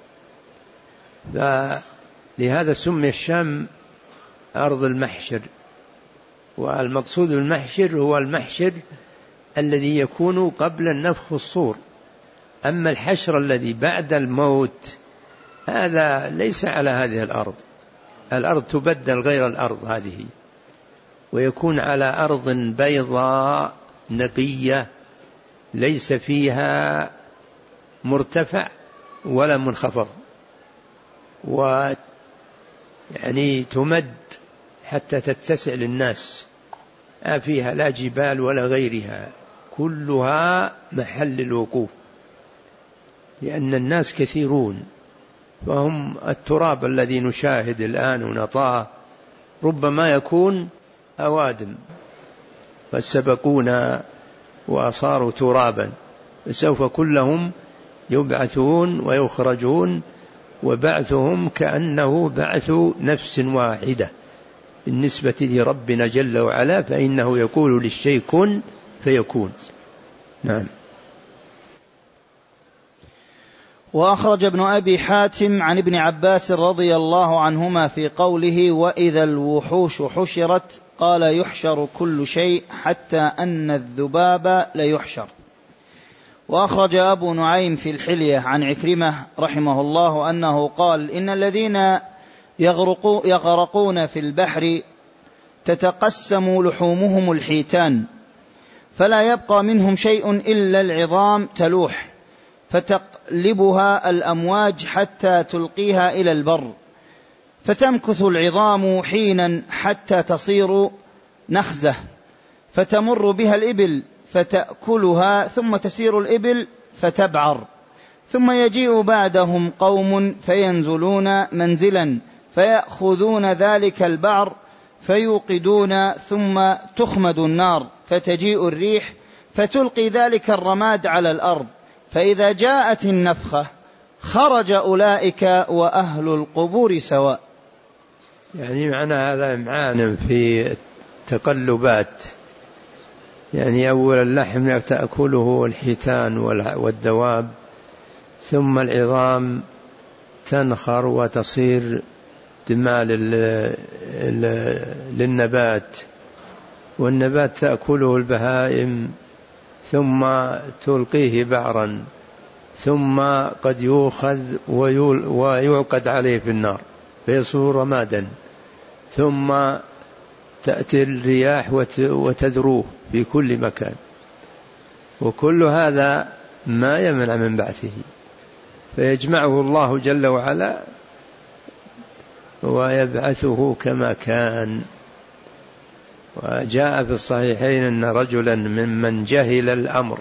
لهذا سمي الشام أرض المحشر، والمقصود بالمحشر هو المحشر الذي يكون قبل النفخ الصور. أما الحشر الذي بعد الموت هذا ليس على هذه الأرض، الأرض تبدل غير الأرض هذه، ويكون على أرض بيضاء نقية ليس فيها مرتفع ولا منخفض، ويعني تمد حتى تتسع للناس، ما فيها لا جبال ولا غيرها، كلها محل الوقوف، لأن الناس كثيرون، فهم التراب الذي نشاهد الآن ونطاه ربما يكون أوادم قد سبقونا وصاروا ترابا، فسوف كلهم يبعثون ويخرجون، وبعثهم كأنه بعث نفس واحدة بالنسبة لربنا جل وعلا، فإنه يقول للشيء كن فيكون. نعم. وأخرج ابن أبي حاتم عن ابن عباس رضي الله عنهما في قوله وإذا الوحوش حشرت قال يحشر كل شيء حتى أن الذباب ليحشر. وأخرج أبو نعيم في الحلية عن عكرمة رحمه الله أنه قال إن الذين يغرقون في البحر تتقسم لحومهم الحيتان، فلا يبقى منهم شيء إلا العظام تلوح، فتقلبها الأمواج حتى تلقيها إلى البر، فتمكث العظام حينا حتى تصير نخزة، فتمر بها الإبل فتأكلها، ثم تسير الإبل فتبعر، ثم يجيء بعدهم قوم فينزلون منزلا فيأخذون ذلك البعر فيوقدون، ثم تخمد النار فتجيء الريح فتلقي ذلك الرماد على الأرض، فإذا جاءت النفخة خرج أولئك وأهل القبور سواء. يعني معنى هذا إمعان في تقلبات، يعني أول اللحم تأكله الحيتان والدواب، ثم العظام تنخر وتصير دماء للنبات، والنبات تأكله البهائم ثم تلقيه بعرا، ثم قد يؤخذ ويعقد عليه في النار فيصير رمادا، ثم تأتي الرياح وتذروه في كل مكان، وكل هذا ما يمنع من بعثه، فيجمعه الله جل وعلا ويبعثه كما كان. وجاء في الصحيحين أن رجلا ممن جهل الأمر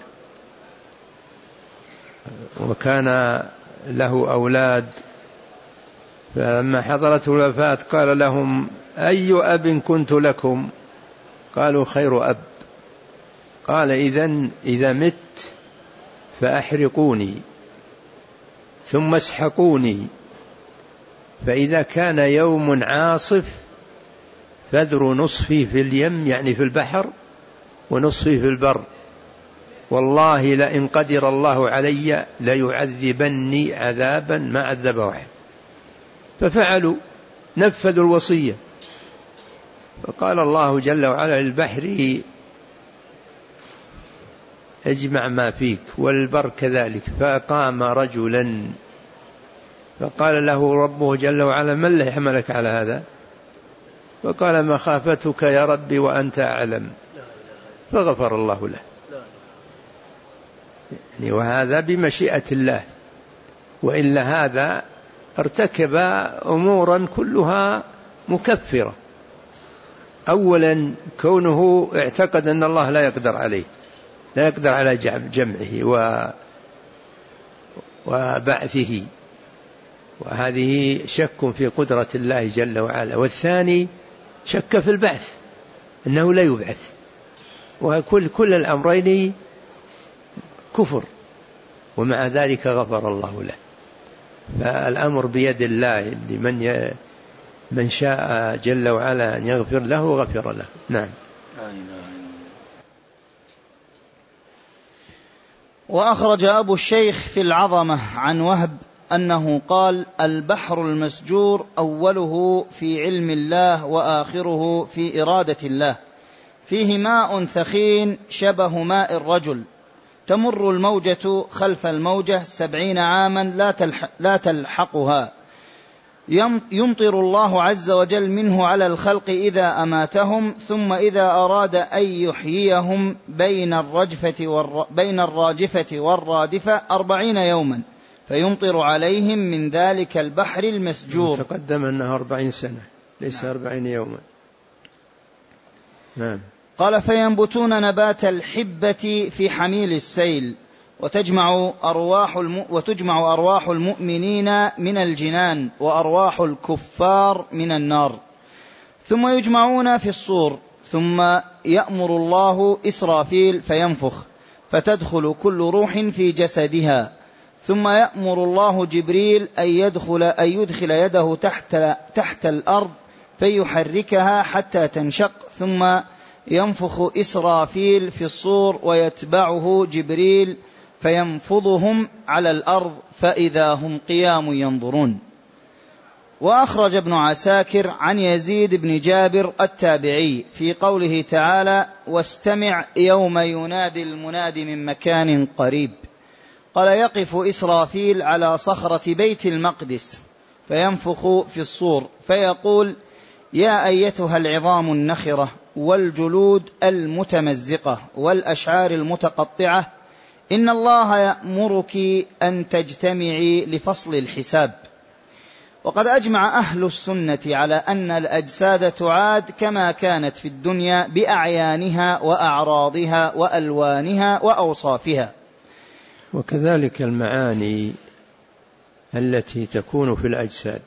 وكان له أولاد، فلما حضرته الوفاة قال لهم: أي أب كنت لكم؟ قالوا: خير أب. قال: إذن إذا مت فأحرقوني ثم اسحقوني، فإذا كان يوم عاصف فاذروا نصفي في اليم يعني في البحر ونصفي في البر، والله لئن قدر الله علي ليعذبني عذابا ما عذب واحد. ففعلوا، نفذوا الوصية. فقال الله جل وعلا للبحر: اجمع ما فيك، والبر كذلك. فقام رجلا فقال له ربه جل وعلا: ما الذي حملك على هذا؟ فقال: مخافتك يا ربي وأنت أعلم. فغفر الله له. يعني وهذا بمشيئة الله، وإلا هذا ارتكب أمورا كلها مكفرة. أولا كونه اعتقد أن الله لا يقدر عليه، لا يقدر على جمعه وبعثه، وهذه شك في قدرة الله جل وعلا. والثاني شك في البعث، أنه لا يبعث. وكل كل الأمرين كفر، ومع ذلك غفر الله له. فالأمر بيد الله، لمن ي... من شاء جل وعلا أن يغفر له غفر له. نعم. وأخرج أبو الشيخ في العظمة عن وهب أنه قال: البحر المسجور أوله في علم الله وآخره في إرادة الله، فيه ماء ثخين شبه ماء الرجل، تمر الموجة خلف الموجة سبعين عاما لا, تلح لا تلحقها، يمطر الله عز وجل منه على الخلق إذا أماتهم، ثم إذا أراد أن يحييهم بين الرجفة والر... بين الراجفة والرادفة أربعين يوما، فيمطر عليهم من ذلك البحر المسجور. تقدم أنها أربعين سنة، ليس أربعين يوما. نعم. قال: فينبتون نبات الحبة في حميل السيل، وتجمع أرواح الم... وتجمع أرواح المؤمنين من الجنان وأرواح الكفار من النار، ثم يجمعون في الصور، ثم يأمر الله إسرافيل فينفخ، فتدخل كل روح في جسدها، ثم يأمر الله جبريل أن يدخل, أن يدخل يده تحت, تحت الأرض فيحركها حتى تنشق، ثم ينفخ إسرافيل في الصور ويتبعه جبريل فينفضهم على الأرض فإذا هم قيام ينظرون. وأخرج ابن عساكر عن يزيد بن جابر التابعي في قوله تعالى: واستمع يوم ينادي المناد من مكان قريب، قال: يقف إسرافيل على صخرة بيت المقدس فينفخ في الصور فيقول: يا أيتها العظام النخرة والجلود المتمزقة والأشعار المتقطعة، إن الله يأمرك أن تجتمعي لفصل الحساب. وقد أجمع أهل السنة على أن الأجساد تعاد كما كانت في الدنيا بأعيانها وأعراضها وألوانها وأوصافها. وكذلك المعاني التي تكون في الأجساد.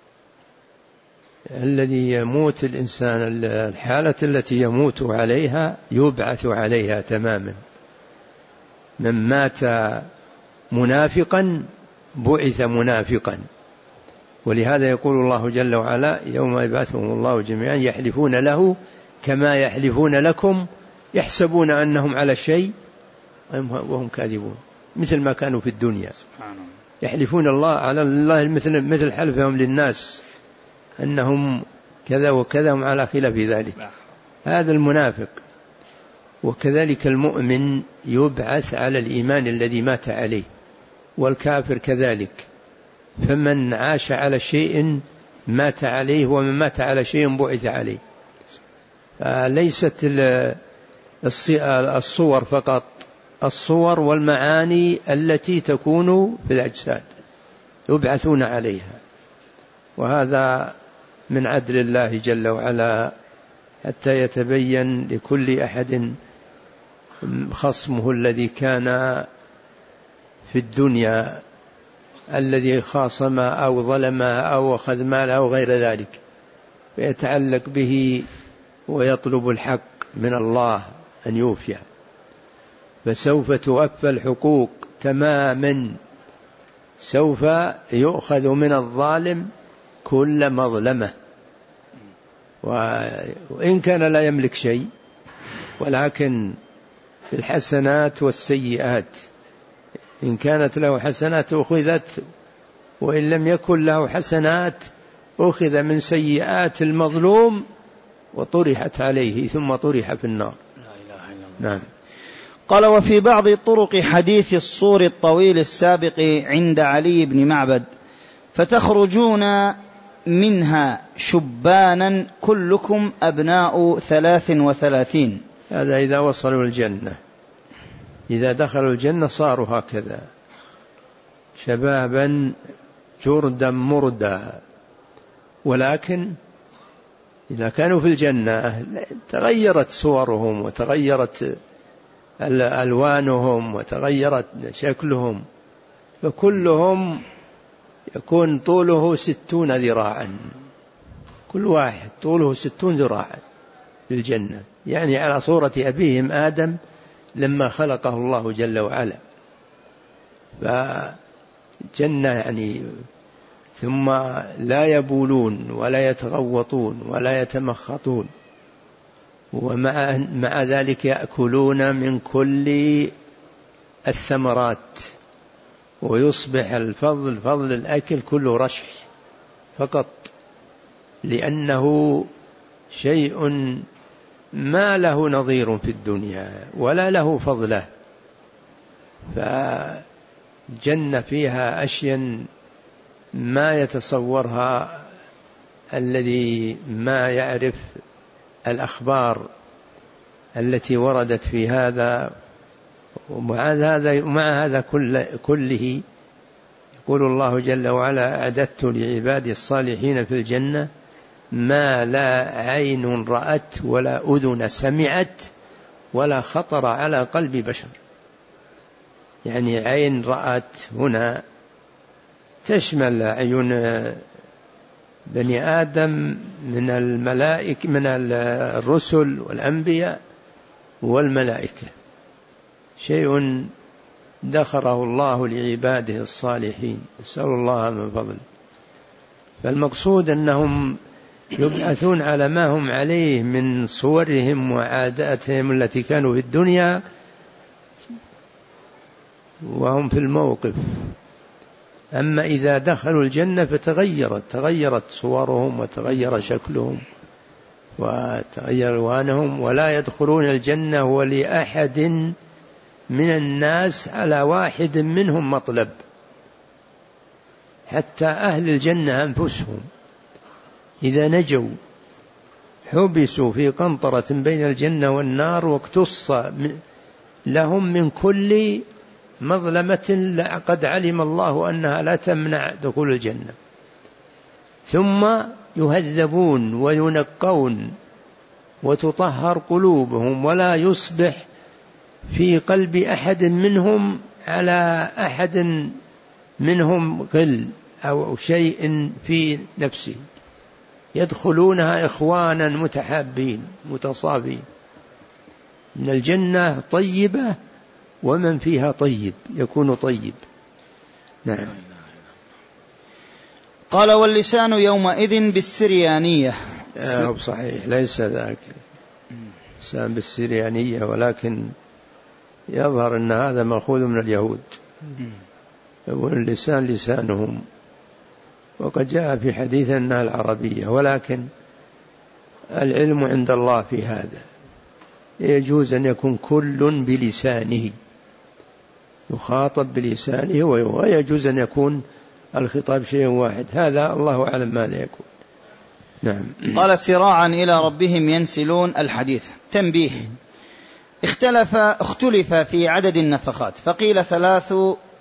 الذي يموت الإنسان، الحالة التي يموت عليها يبعث عليها تماما. من مات منافقا بعث منافقا، ولهذا يقول الله جل وعلا: يوم يبعثهم الله جميعا يحلفون له كما يحلفون لكم يحسبون أنهم على شيء وهم كاذبون، مثل ما كانوا في الدنيا يحلفون الله على الله مثل مثل حلفهم للناس أنهم كذا وكذا هم على خلاف ذلك. هذا المنافق. وكذلك المؤمن يبعث على الإيمان الذي مات عليه، والكافر كذلك. فمن عاش على شيء مات عليه، ومن مات على شيء بعث عليه. ليست الصور فقط، الصور والمعاني التي تكون في الأجساد. يبعثون عليها. وهذا من عدل الله جل وعلا حتى يتبين لكل أحد خصمه الذي كان في الدنيا، الذي خاصم أو ظلم أو أخذ مال أو غير ذلك، ويتعلق به ويطلب الحق من الله أن يوفي. فسوف توفى الحقوق تماما، سوف يؤخذ من الظالم كل مظلمة، وإن كان لا يملك شيء، ولكن في الحسنات والسيئات، إن كانت له حسنات أخذت، وإن لم يكن له حسنات أخذ من سيئات المظلوم وطرحت عليه ثم طرح في النار. نعم. قال: وفي بعض طرق حديث الصور الطويل السابق عند علي بن معبد: فتخرجون منها شبانا كلكم أبناء ثلاث وثلاثين. هذا إذا وصلوا الجنة، إذا دخلوا الجنة صاروا هكذا شبابا جردا مردا. ولكن إذا كانوا في الجنة تغيرت صورهم وتغيرت ألوانهم وتغيرت شكلهم، فكلهم يكون طوله ستون ذراعا، كل واحد طوله ستون ذراعا في الجنة، يعني على صورة أبيهم آدم لما خلقه الله جل وعلا. فجنة يعني، ثم لا يبولون ولا يتغوطون ولا يتمخطون، ومع مع ذلك يأكلون من كل الثمرات، ويصبح الفضل فضل الأكل كله رشح فقط، لأنه شيء ما له نظير في الدنيا ولا له فضله. فجنة فيها أشياء ما يتصورها الذي ما يعرف الأخبار التي وردت في هذا. ومع هذا ومع هذا كله يقول الله جل وعلا: أعددت لعبادي الصالحين في الجنة ما لا عين رأت ولا أذن سمعت ولا خطر على قلب بشر. يعني عين رأت هنا تشمل عيون بني آدم من الملائكة، من الرسل والأنبياء والملائكة، شيء دخره الله لعباده الصالحين، نسأل الله من فضله. فالمقصود أنهم يبعثون على ما هم عليه من صورهم وعاداتهم التي كانوا في الدنيا وهم في الموقف. أما إذا دخلوا الجنة فتغيرت تغيرت صورهم وتغير شكلهم وتغير ألوانهم، ولا يدخلون الجنة ولأحد من الناس على واحد منهم مطلب، حتى أهل الجنة أنفسهم إذا نجوا حبسوا في قنطرة بين الجنة والنار، واقتص لهم من كل مظلمة قد علم الله أنها لا تمنع دخول الجنة، ثم يهذبون وينقون وتطهر قلوبهم، ولا يصبح في قلب أحد منهم على أحد منهم غل أو شيء في نفسه، يدخلونها إخوانا متحابين متصافين. من الجنة طيبة ومن فيها طيب يكون طيب. نعم. قال: واللسان يومئذ بالسريانية. آه صحيح، ليس ذاك لسان بالسريانية، ولكن يظهر أن هذا مأخوذ من اليهود، يقول اللسان لسانهم، وقد جاء في حديث أنها العربية، ولكن العلم عند الله في هذا. يجوز أن يكون كل بلسانه يخاطب بلسانه، ويجوز أن يكون الخطاب شيء واحد، هذا الله أعلم ماذا يكون. نعم. قال: سراعا إلى ربهم ينسلون. الحديث. تنبيه: اختلف اختلف في عدد النفخات، فقيل ثلاث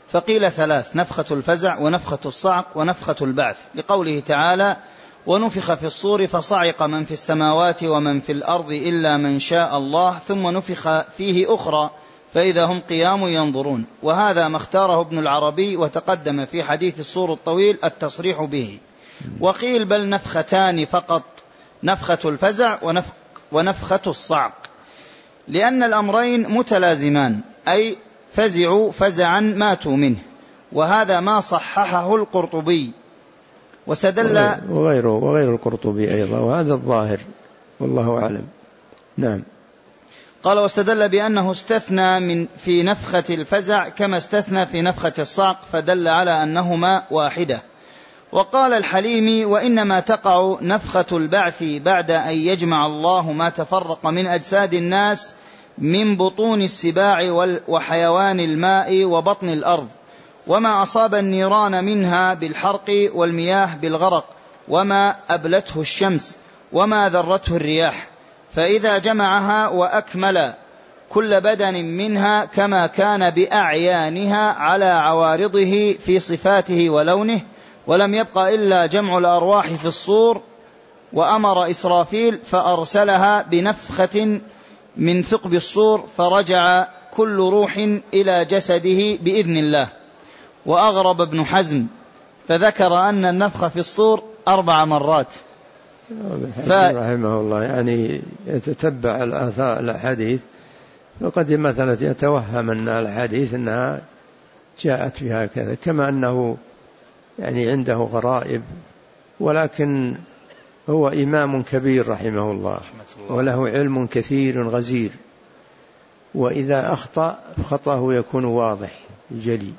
فقيل ثلاث: نفخة الفزع ونفخة الصعق ونفخة البعث، لقوله تعالى: ونفخ في الصور فصعق من في السماوات ومن في الأرض إلا من شاء الله ثم نفخ فيه أخرى فإذا هم قيام ينظرون. وهذا ما اختاره ابن العربي، وتقدم في حديث الصور الطويل التصريح به. وقيل بل نفختان فقط، نفخة الفزع ونفخ ونفخة الصعق، لأن الأمرين متلازمان، أي فزعوا فزعا ماتوا منه. وهذا ما صححه القرطبي واستدل وغيره وغير القرطبي أيضا، وهذا الظاهر والله أعلم. نعم. قال: واستدل بأنه استثنى من في نفخة الفزع كما استثنى في نفخة الصعق، فدل على أنهما واحدة. وقال الحليمي: وإنما تقع نفخة البعث بعد أن يجمع الله ما تفرق من أجساد الناس من بطون السباع وحيوان الماء وبطن الأرض، وما أصاب النيران منها بالحرق والمياه بالغرق، وما أبلته الشمس وما ذرته الرياح، فإذا جمعها وأكمل كل بدن منها كما كان بأعيانها على عوارضه في صفاته ولونه، ولم يبق إلا جمع الأرواح في الصور، وأمر إسرافيل فأرسلها بنفخة من ثقب الصور، فرجع كل روح إلى جسده بإذن الله. وأغرب ابن حزم فذكر أن النفخ في الصور أربع مرات. ف... رحمه الله يعني يتتبع الآثار الحديث، وقد مثلا يتوهم أن الحديث أنها جاءت بها كذا، كما أنه يعني عنده غرائب، ولكن هو إمام كبير رحمه الله وله علم كثير غزير، وإذا أخطأ خطأه يكون واضح جلي،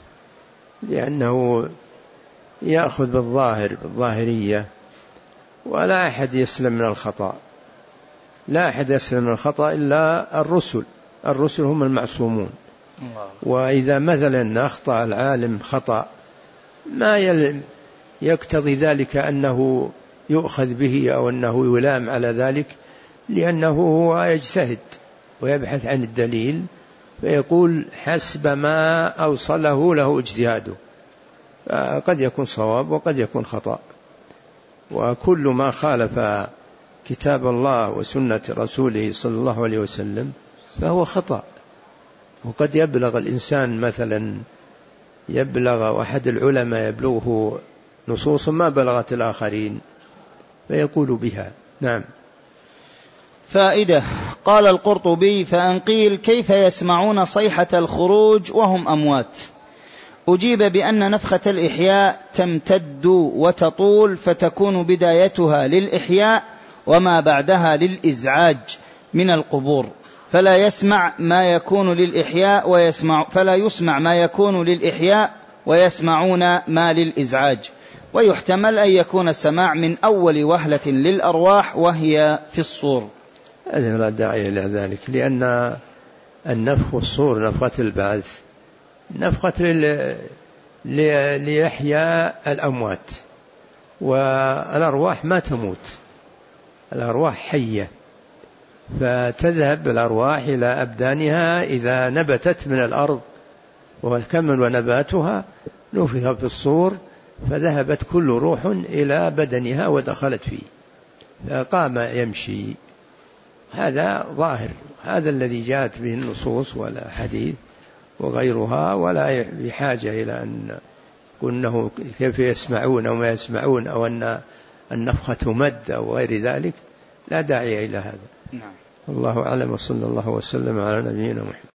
لأنه يأخذ بالظاهر بالظاهرية، ولا أحد يسلم من الخطأ، لا أحد يسلم من الخطأ إلا الرسل، الرسل هم المعصومون. وإذا مثلا أخطأ العالم خطأ ما يقتضي ذلك أنه يؤخذ به أو أنه يلام على ذلك، لأنه هو يجتهد ويبحث عن الدليل، فيقول حسب ما أوصله له اجتهاده، قد يكون صواب وقد يكون خطأ. وكل ما خالف كتاب الله وسنة رسوله صلى الله عليه وسلم فهو خطأ. وقد يبلغ الإنسان مثلا يبلغ أحد العلماء يبلغه نصوص ما بلغت الآخرين فيقول بها. نعم. فائدة. قال القرطبي: فأن قيل كيف يسمعون صيحة الخروج وهم أموات؟ أجيب بأن نفخة الإحياء تمتد وتطول، فتكون بدايتها للإحياء وما بعدها للإزعاج من القبور، فلا يسمع ما يكون للإحياء ويسمع فلا يسمع ما يكون للإحياء ويسمعون ما للإزعاج. ويحتمل أن يكون السماع من أول وهلة للأرواح وهي في الصور. هذا لا داعي إلى ذلك، لأن النفخ الصور نفخة البعث نفخة لإحياء الأموات، والأرواح ما تموت، الأرواح حية، فتذهب الأرواح إلى أبدانها إذا نبتت من الأرض وكمل نباتها نفخ في الصور فذهبت كل روح إلى بدنها ودخلت فيه فقام يمشي. هذا ظاهر، هذا الذي جاءت به النصوص ولا حديث وغيرها، ولا بحاجة إلى أن قلناه كيف يسمعون أو ما يسمعون أو أن النفخة مد أو غير ذلك، لا داعي إلى هذا. نعم. الله أعلم، وصلى الله وسلم على نبينا محمد.